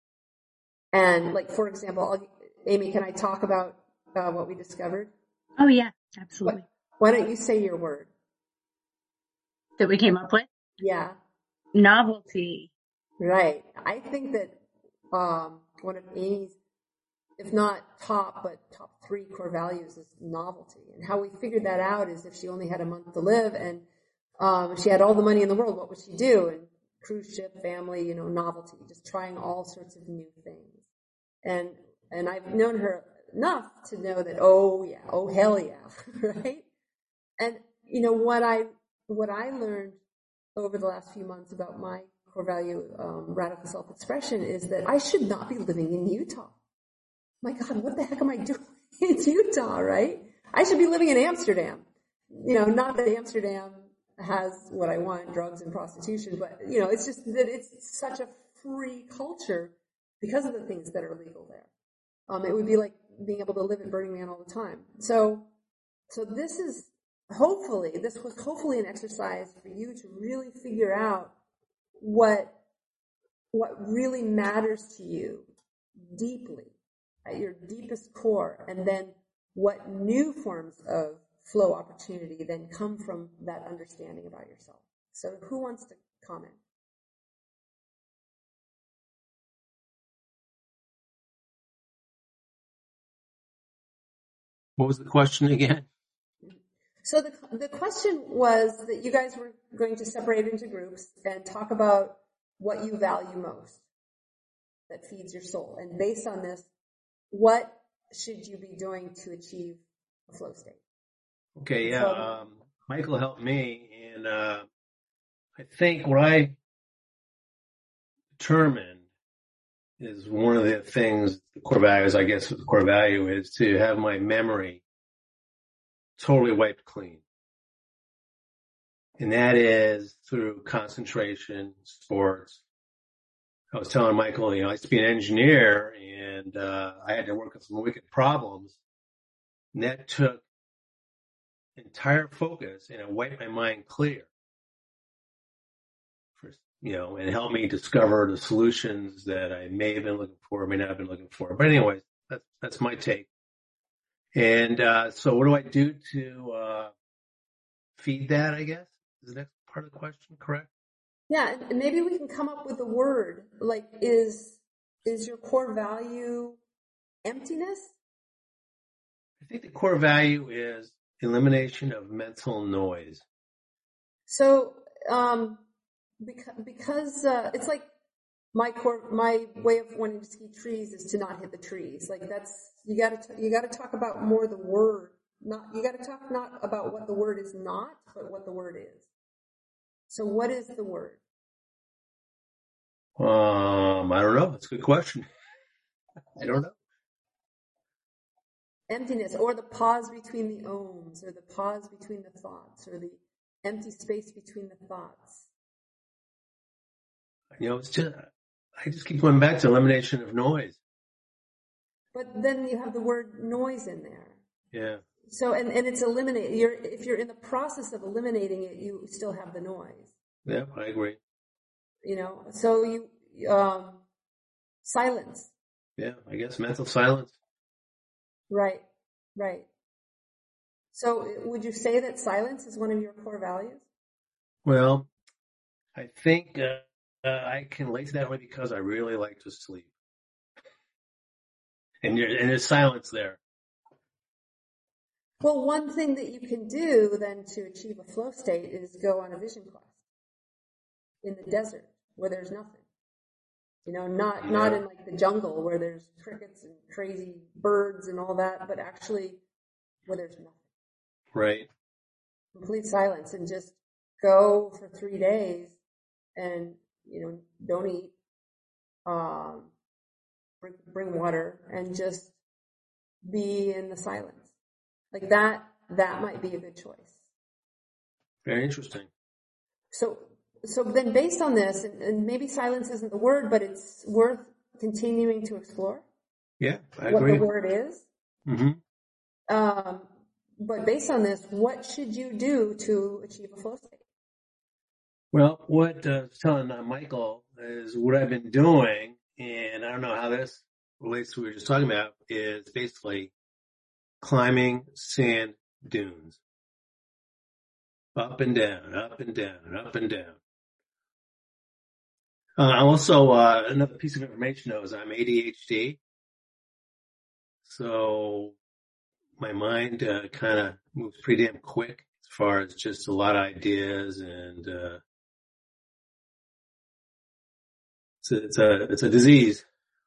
And like, for example, I'll, Amy, can I talk about uh, what we discovered? Oh, yeah, absolutely. Why don't you say your word? That we came up with? Yeah. Novelty. Right. I think that um, one of Amy's, if not top, but top three core values is novelty. And how we figured that out is if she only had a month to live and um, she had all the money in the world, what would she do? And cruise ship, family, you know, novelty, just trying all sorts of new things. And and I've known her enough to know that, oh yeah, oh hell yeah, right? And you know what I what I learned over the last few months about my core value, um, radical self-expression, is that I should not be living in Utah. My God, what the heck am I doing in Utah, right? I should be living in Amsterdam. You know, not that Amsterdam has what I want, drugs and prostitution, but you know, it's just that it's such a free culture because of the things that are legal there. Um, it would be like being able to live at Burning Man all the time. So, so this is hopefully, this was hopefully an exercise for you to really figure out what, what really matters to you deeply at your deepest core, and then what new forms of flow opportunity then come from that understanding about yourself. So who wants to comment? What was the question again? So the the question was that you guys were going to separate into groups and talk about what you value most that feeds your soul. And based on this, what should you be doing to achieve a flow state? Okay, yeah. So, Um, Michael helped me, and uh, I think what I determined is one of the things, the core values, I guess the core value is to have my memory totally wiped clean. And that is through concentration, sports. I was telling Michael, you know, I used to be an engineer, and uh, I had to work on some wicked problems. And that took entire focus, and it wiped my mind clear. For, you know, and helped me discover the solutions that I may have been looking for, may not have been looking for. But anyways, that's, that's my take. And, uh, so what do I do to, uh, feed that, I guess? Is the next part of the question correct? yeah, and maybe we can come up with a word, like is, is your core value emptiness? I think the core value is elimination of mental noise. So, um, because, because, uh, it's like my core, my way of wanting to see trees is to not hit the trees. Like that's, you gotta, t- you gotta talk about more the word, not, you gotta talk not about what the word is not, but what the word is. So what is the word? Um, I don't know. That's a good question. I don't know. Emptiness, or the pause between the ohms, or the pause between the thoughts, or the empty space between the thoughts. You know, it's just, I just keep going back to elimination of noise. But then you have the word noise in there. Yeah. So, and, and it's eliminate, you're, if you're in the process of eliminating it, you still have the noise. Yeah, I agree. you know, so you, um, silence. Yeah, I guess mental silence. Right, right. So would you say that silence is one of your core values? Well, I think uh, uh, I can relate to that way because I really like to sleep. And, you're, and there's silence there. Well, one thing that you can do then to achieve a flow state is go on a vision quest in the desert where there's nothing. You know, not, Yeah. not in like the jungle where there's crickets and crazy birds and all that, but actually where there's nothing. Right. Complete silence, and just go for three days and, you know, don't eat, um, bring, bring water, and just be in the silence. Like that, that might be a good choice. Very interesting. So, so then based on this, and, and maybe silence isn't the word, but it's worth continuing to explore. Yeah, I what agree. the word is. Mm-hmm. Um, but based on this, what should you do to achieve a flow state? Well, what uh, I was telling uh, Michael is what I've been doing, and I don't know how this relates to what we were just talking about, is basically climbing sand dunes. Up and down, up and down, up and down. Uh, also, uh, another piece of information though is I'm A D H D. So my mind uh, kind of moves pretty damn quick as far as just a lot of ideas, and uh, it's a, it's a, it's a disease.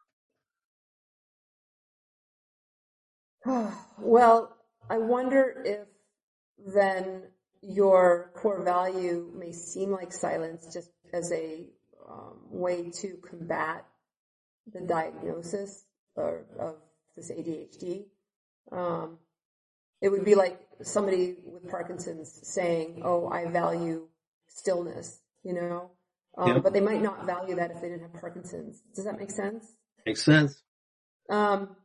Well, I wonder if then your core value may seem like silence just as a um, way to combat the diagnosis or, of this A D H D. Um, it would be like somebody with Parkinson's saying, oh, I value stillness, you know, um, Yep. but they might not value that if they didn't have Parkinson's. Does that make sense? Makes sense. Um,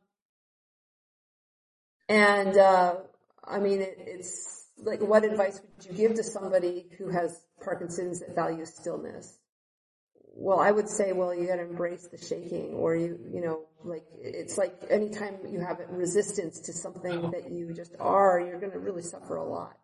and, uh, I mean, it, it's like, what advice would you give to somebody who has Parkinson's that values stillness? Well, I would say, well, you got to embrace the shaking, or you, you know, like, it's like anytime you have resistance to something that you just are, you're going to really suffer a lot.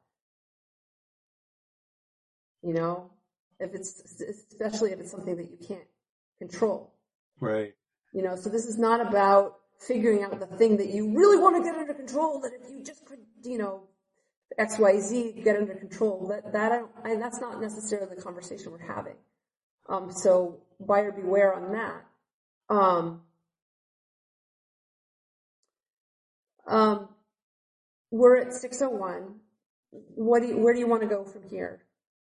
You know, if it's, especially if it's something that you can't control. Right. You know, so this is not about figuring out the thing that you really want to get under control, that if you just could, you know, X, Y, Z, get under control. That, that I don't, I, that's not necessarily the conversation we're having. Um, so buyer beware on that. Um, um, we're at six oh one. What do you, where do you want to go from here?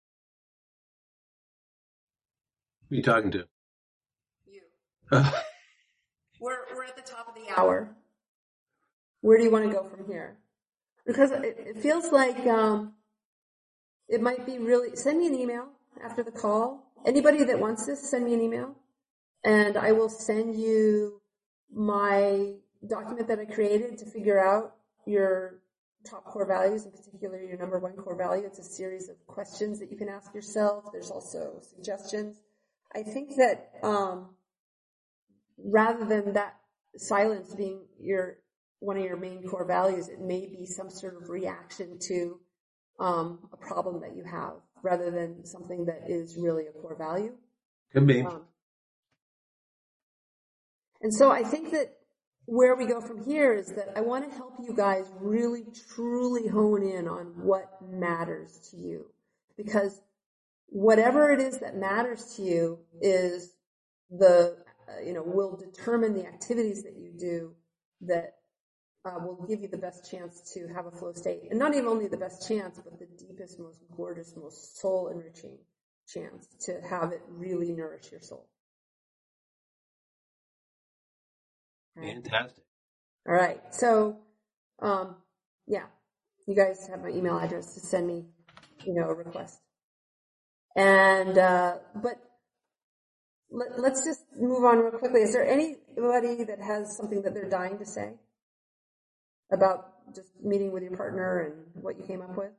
Who are you talking to? You. we're, we're at the top of the hour. Where do you want to go from here? Because it, it feels like, um, it might be really, send me an email after the call. Anybody that wants this, send me an email, and I will send you my document that I created to figure out your top core values, in particular your number one core value. It's a series of questions that you can ask yourself. There's also suggestions. I think that um, rather than that silence being your one of your main core values, it may be some sort of reaction to um, a problem that you have, rather than something that is really a core value. Could be. Um, and so I think that where we go from here is that I want to help you guys really, truly hone in on what matters to you. Because whatever it is that matters to you is the, uh, you know, will determine the activities that you do that Uh, will give you the best chance to have a flow state. And not even only the best chance, but the deepest, most gorgeous, most soul-enriching chance to have it really nourish your soul. Right. Fantastic. All right. So, um, yeah, you guys have my email address to send me, you know, a request. And, uh, but let, let's just move on real quickly. Is there anybody that has something that they're dying to say about just meeting with your partner and what you came up with?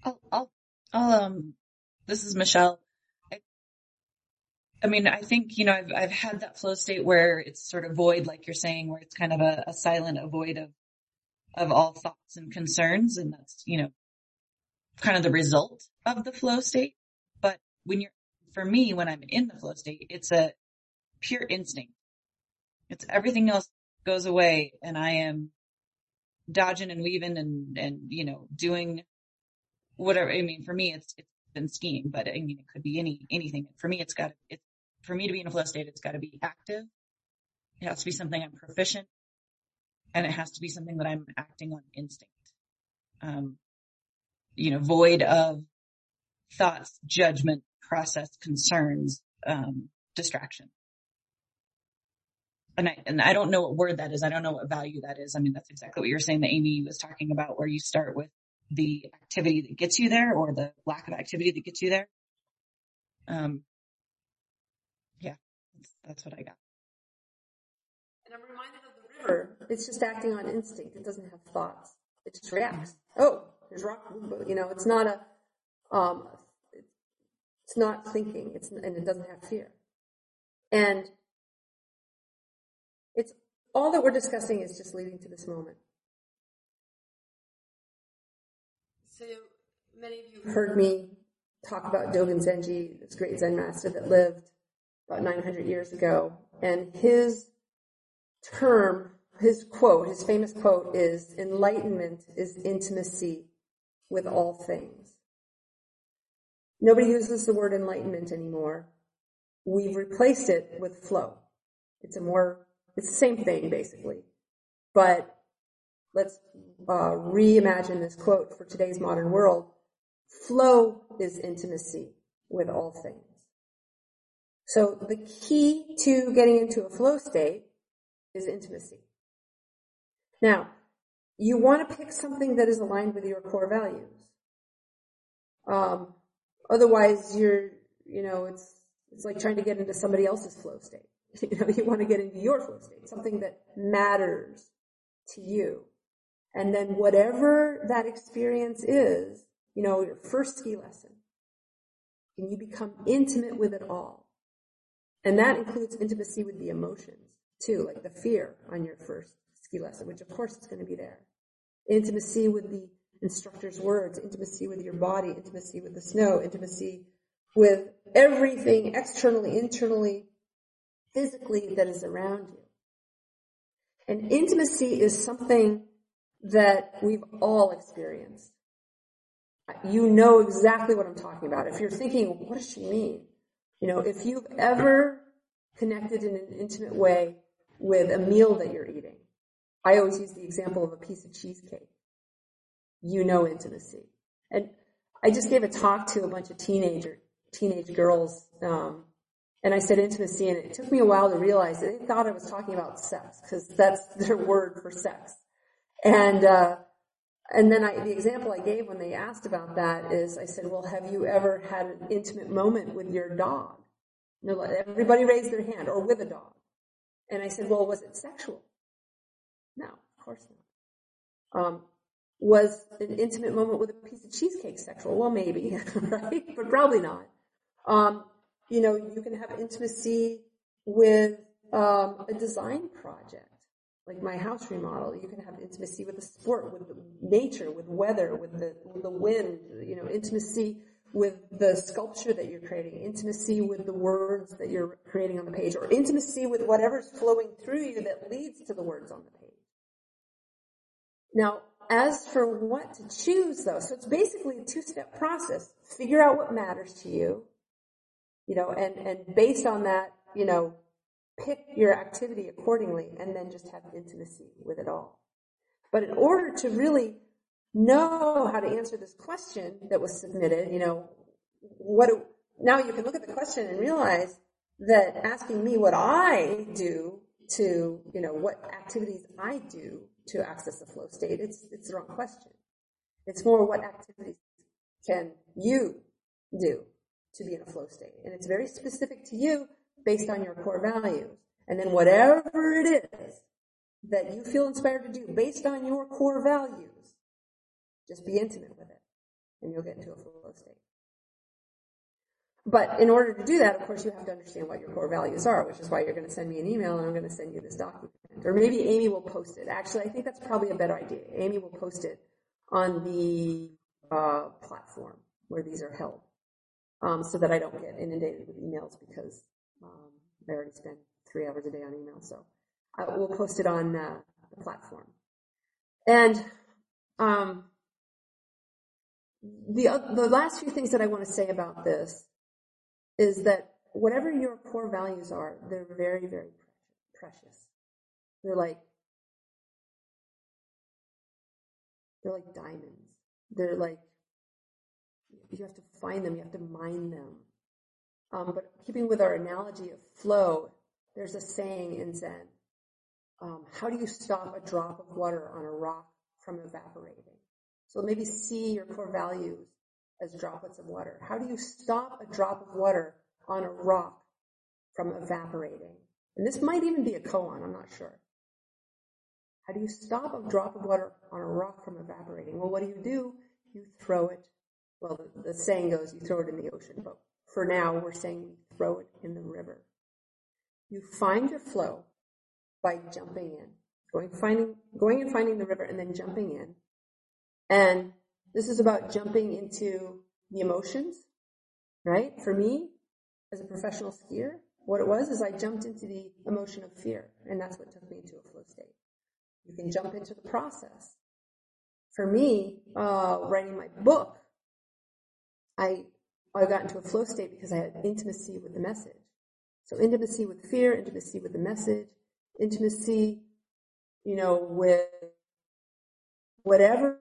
I'll, I'll, I'll, um, this is Michelle. I, I mean, I think, you know, I've, I've had that flow state where it's sort of void, like you're saying, where it's kind of a, a silent, a void of, of all thoughts and concerns. And that's, you know, kind of the result of the flow state. But when you're, for me, when I'm in the flow state, it's a pure instinct. It's everything else goes away and I am dodging and weaving and, and, you know, doing whatever. I mean, for me, it's, it's been skiing, but I mean, it could be any, anything. For me, it's got, it's, for me to be in a flow state, it's got to be active. It has to be something I'm proficient, and it has to be something that I'm acting on instinct. Um, you know, void of thoughts, judgment, process, concerns, um, distraction. And I, and I don't know what word that is. I don't know what value that is. I mean, that's exactly what you're saying that Amy was talking about, where you start with the activity that gets you there or the lack of activity that gets you there. Um, yeah, that's, that's what I got. And I'm reminded of the river. It's just acting on instinct. It doesn't have thoughts. It just reacts. Oh, there's rock. You know, it's not a, um, it's not thinking. It's, and it doesn't have fear. And it's all that we're discussing is just leading to this moment. So many of you have heard me talk about Dogen Zenji, this great Zen master that lived about nine hundred years ago. And his term, his quote, his famous quote is, enlightenment is intimacy with all things. Nobody uses the word enlightenment anymore. We've replaced it with flow. It's a more, it's the same thing basically. But let's uh, reimagine this quote for today's modern world. Flow is intimacy with all things. So the key to getting into a flow state is intimacy. Now, you want to pick something that is aligned with your core values. Um, otherwise, you're, you know, it's it's like trying to get into somebody else's flow state. You know, you want to get into your flow state, something that matters to you. And then whatever that experience is, you know, your first ski lesson, and you become intimate with it all. And that includes intimacy with the emotions, too, like the fear on your first ski lesson, which of course is going to be there. Intimacy with the instructor's words, intimacy with your body, intimacy with the snow, intimacy with everything externally, internally, physically that is around you. And intimacy is something that we've all experienced. You know exactly what I'm talking about. If you're thinking, what does she mean? You know, if you've ever connected in an intimate way with a meal that you're eating, I always use the example of a piece of cheesecake. You know intimacy. And I just gave a talk to a bunch of teenager, teenage girls, um, and I said intimacy, and it took me a while to realize that they thought I was talking about sex, because that's their word for sex. And, uh, and then I, the example I gave when they asked about that is, I said, well, have you ever had an intimate moment with your dog? No, everybody raised their hand, or with a dog. And I said, well, was it sexual? No, of course not. Um, was an intimate moment with a piece of cheesecake sexual? Well, maybe, right? But probably not. Um, you know, you can have intimacy with um, a design project, like my house remodel. You can have intimacy with the sport, with the nature, with weather, with the, with the wind, you know, intimacy with the sculpture that you're creating, intimacy with the words that you're creating on the page, or intimacy with whatever's flowing through you that leads to the words on the page. Now, as for what to choose, though, so it's basically a two-step process. Figure out what matters to you, you know, and, and based on that, you know, pick your activity accordingly, and then just have intimacy with it all. But in order to really know how to answer this question that was submitted, you know, what do, now you can look at the question and realize that asking me what I do to, you know, what activities I do to access the flow state, it's, it's the wrong question. It's more, what activities can you do to be in a flow state? And it's very specific to you based on your core values. And then whatever it is that you feel inspired to do based on your core values, just be intimate with it. and you'll get into a flow state. But in order to do that, of course, you have to understand what your core values are, which is why you're going to send me an email and I'm going to send you this document. Or maybe Amy will post it. Actually, I think that's probably a better idea. Amy will post it on the uh, platform where these are held, um, so that I don't get inundated with emails because um, I already spend three hours a day on email. So I will post it on uh, the platform. And um, the the last few things that I want to say about this is that whatever your core values are, they're very, very precious. They're like, they're like diamonds. They're like, you have to find them, you have to mine them. Um, but keeping with our analogy of flow, there's a saying in Zen, um, how do you stop a drop of water on a rock from evaporating? So maybe see your core values as droplets of water. How do you stop a drop of water on a rock from evaporating? And this might even be a koan, I'm not sure. How do you stop a drop of water on a rock from evaporating? Well, what do you do? You throw it. Well, the, the saying goes you throw it in the ocean, but for now we're saying you throw it in the river. You find your flow by jumping in, going, finding, going and finding the river and then jumping in. And this is about jumping into the emotions, right? For me, as a professional skier, what it was is I jumped into the emotion of fear, and that's what took me into a flow state. You can jump into the process. For me, uh, writing my book, I I got into a flow state because I had intimacy with the message. So intimacy with fear, intimacy with the message, intimacy, you know, with whatever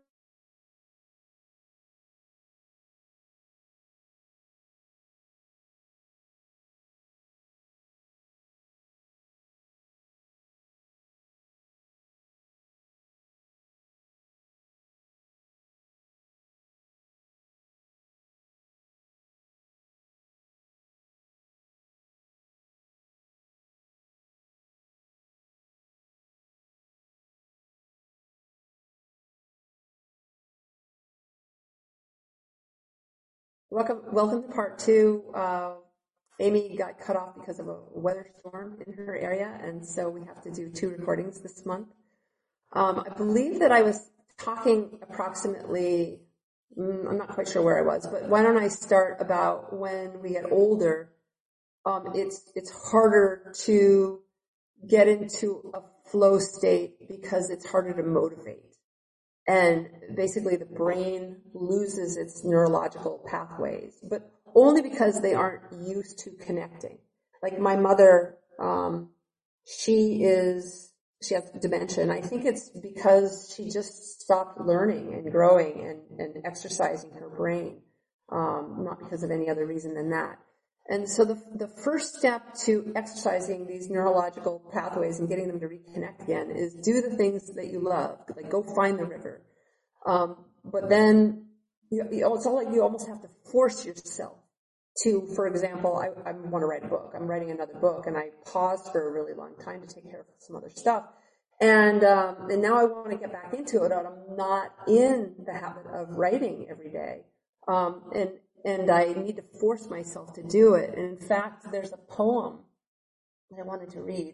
Welcome, welcome to part two. Uh, Amy got cut off because of a weather storm in her area, and so we have to do two recordings this month. Um, I believe that I was talking approximately, mm, I'm not quite sure where I was, but why don't I start about when we get older, um, it's it's harder to get into a flow state because it's harder to motivate. And basically the brain loses its neurological pathways, but only because they aren't used to connecting. Like my mother, um, she is, she has dementia, and I think it's because she just stopped learning and growing and, and exercising her brain, um, not because of any other reason than that. And so the, the first step to exercising these neurological pathways and getting them to reconnect again is do the things that you love, like go find the river. Um, but then you, you, it's all like you almost have to force yourself to, for example, I, I want to write a book. I'm writing another book, and I paused for a really long time to take care of some other stuff. And, um, and now I want to get back into it, but I'm not in the habit of writing every day. Um, and, and I need to force myself to do it. And in fact, there's a poem that I wanted to read,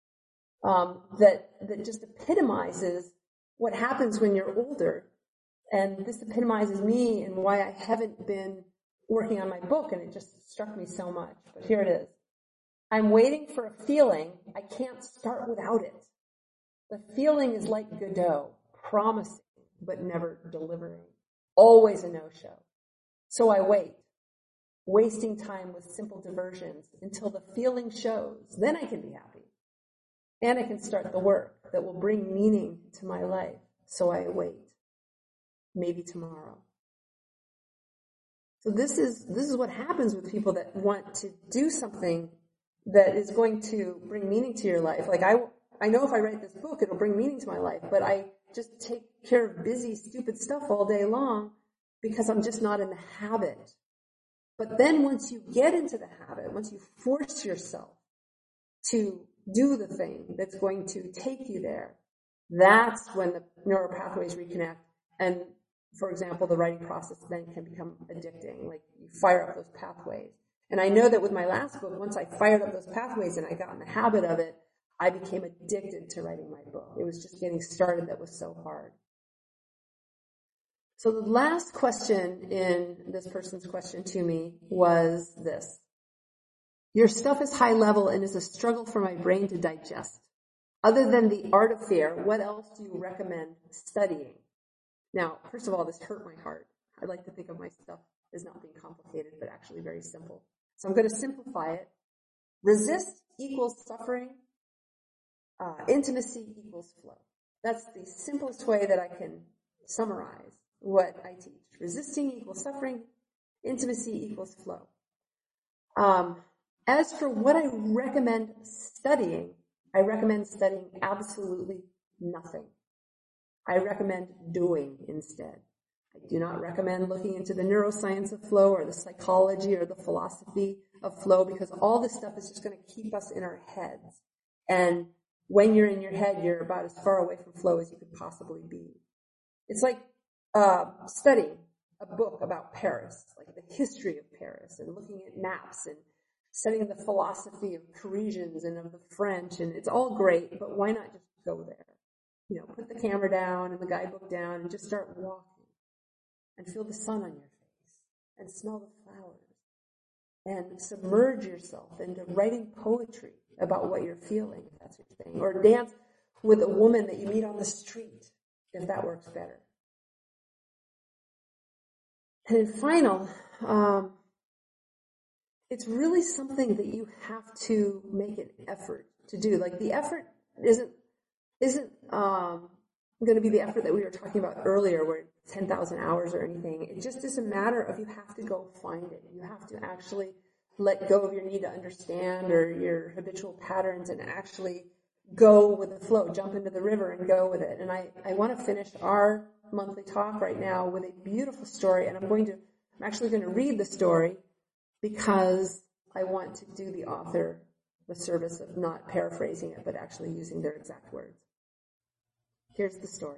um, that, that just epitomizes what happens when you're older. And this epitomizes me and why I haven't been working on my book, and it just struck me so much. But here it is. I'm waiting for a feeling. I can't start without it. The feeling is like Godot, promising but never delivering. Always a no-show. So I wait, wasting time with simple diversions until the feeling shows. Then I can be happy. And I can start the work that will bring meaning to my life. So I wait. Maybe tomorrow. So this is, this is what happens with people that want to do something that is going to bring meaning to your life. Like I, I know if I write this book, it'll bring meaning to my life, but I just take care of busy, stupid stuff all day long because I'm just not in the habit. But then once you get into the habit, once you force yourself to do the thing that's going to take you there, that's when the neural pathways reconnect, and for example, the writing process then can become addicting. Like you fire up those pathways. And I know that with my last book, once I fired up those pathways and I got in the habit of it, I became addicted to writing my book. It was just getting started that was so hard. So the last question in this person's question to me was this. Your stuff is high level and is a struggle for my brain to digest. Other than The Art of Fear, what else do you recommend studying? Now, first of all, this hurt my heart. I like to think of my stuff as not being complicated, but actually very simple. So I'm going to simplify it. Resist equals suffering. Uh, intimacy equals flow. That's the simplest way that I can summarize what I teach. Resisting equals suffering. Intimacy equals flow. Um, as for what I recommend studying, I recommend studying absolutely nothing. I recommend doing instead. I do not recommend looking into the neuroscience of flow or the psychology or the philosophy of flow, because all this stuff is just going to keep us in our heads. And when you're in your head, you're about as far away from flow as you could possibly be. It's like uh, studying a book about Paris, like the history of Paris, and looking at maps and studying the philosophy of Parisians and of the French, and it's all great, but why not just go there? You know, put the camera down and the guidebook down and just start walking and feel the sun on your face and smell the flowers and submerge yourself into writing poetry about what you're feeling, if that's your thing, or dance with a woman that you meet on the street, if that works better. And in final, um, it's really something that you have to make an effort to do. Like the effort isn't isn't um, going to be the effort that we were talking about earlier, where ten thousand hours or anything. It just is a matter of you have to go find it. You have to actually let go of your need to understand or your habitual patterns and actually go with the flow, jump into the river and go with it. And I, I want to finish our monthly talk right now with a beautiful story, and I'm going to, I'm actually going to read the story because I want to do the author the service of not paraphrasing it, but actually using their exact words. Here's the story.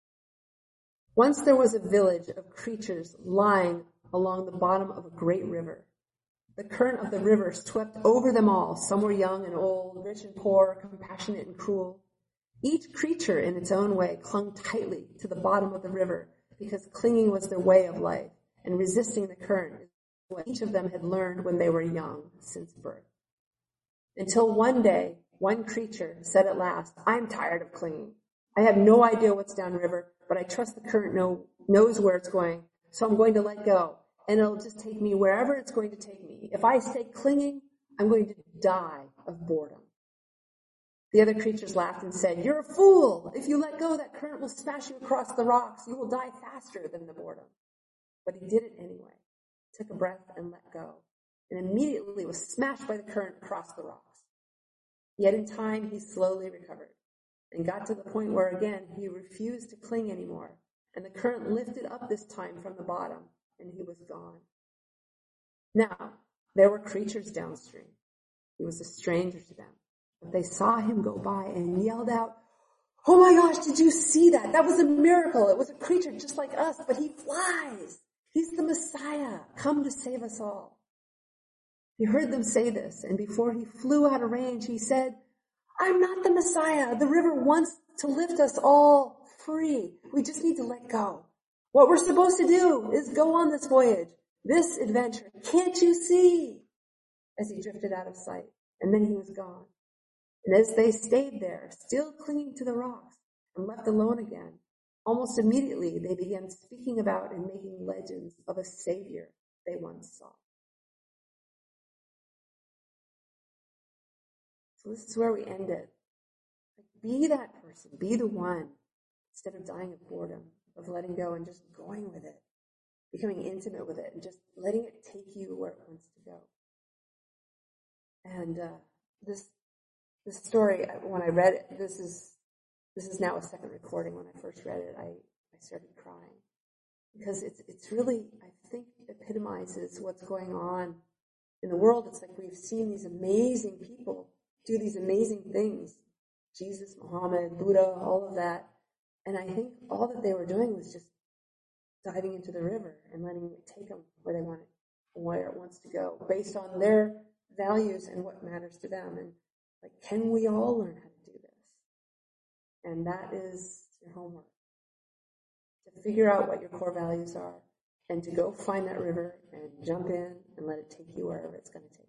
Once there was a village of creatures lying along the bottom of a great river. The current of the river swept over them all. Some were young and old, rich and poor, compassionate and cruel. Each creature in its own way clung tightly to the bottom of the river because clinging was their way of life, and resisting the current is what each of them had learned when they were young since birth. Until one day, one creature said at last, I'm tired of clinging. I have no idea what's downriver, but I trust the current know, knows where it's going, so I'm going to let go, and it'll just take me wherever it's going to take me. If I stay clinging, I'm going to die of boredom. The other creatures laughed and said, you're a fool. If you let go, that current will smash you across the rocks. You will die faster than the boredom. But he did it anyway, took a breath and let go, and immediately was smashed by the current across the rocks. Yet in time, he slowly recovered and got to the point where, again, he refused to cling anymore, and the current lifted up this time from the bottom, and he was gone. Now, there were creatures downstream. He was a stranger to them, but they saw him go by and yelled out, oh my gosh, did you see that? That was a miracle. It was a creature just like us, but he flies. He's the Messiah, come to save us all. He heard them say this, and before he flew out of range, he said, I'm not the Messiah. The river wants to lift us all free. We just need to let go. What we're supposed to do is go on this voyage, this adventure. Can't you see? As he drifted out of sight, and then he was gone. And as they stayed there, still clinging to the rocks and left alone again, almost immediately they began speaking about and making legends of a Savior they once saw. So this is where we end it. Be that person. Be the one. Instead of dying of boredom, of letting go and just going with it, becoming intimate with it, and just letting it take you where it wants to go. And uh, this this story, when I read it, this is this is now a second recording. When I first read it, I, I started crying because it's it's really, I think, epitomizes what's going on in the world. It's like we've seen these amazing people do these amazing things. Jesus, Muhammad, Buddha, all of that. And I think all that they were doing was just diving into the river and letting it take them where they want it, where it wants to go, based on their values and what matters to them. And like, can we all learn how to do this? And that is your homework. To figure out what your core values are and to go find that river and jump in and let it take you wherever it's going to take.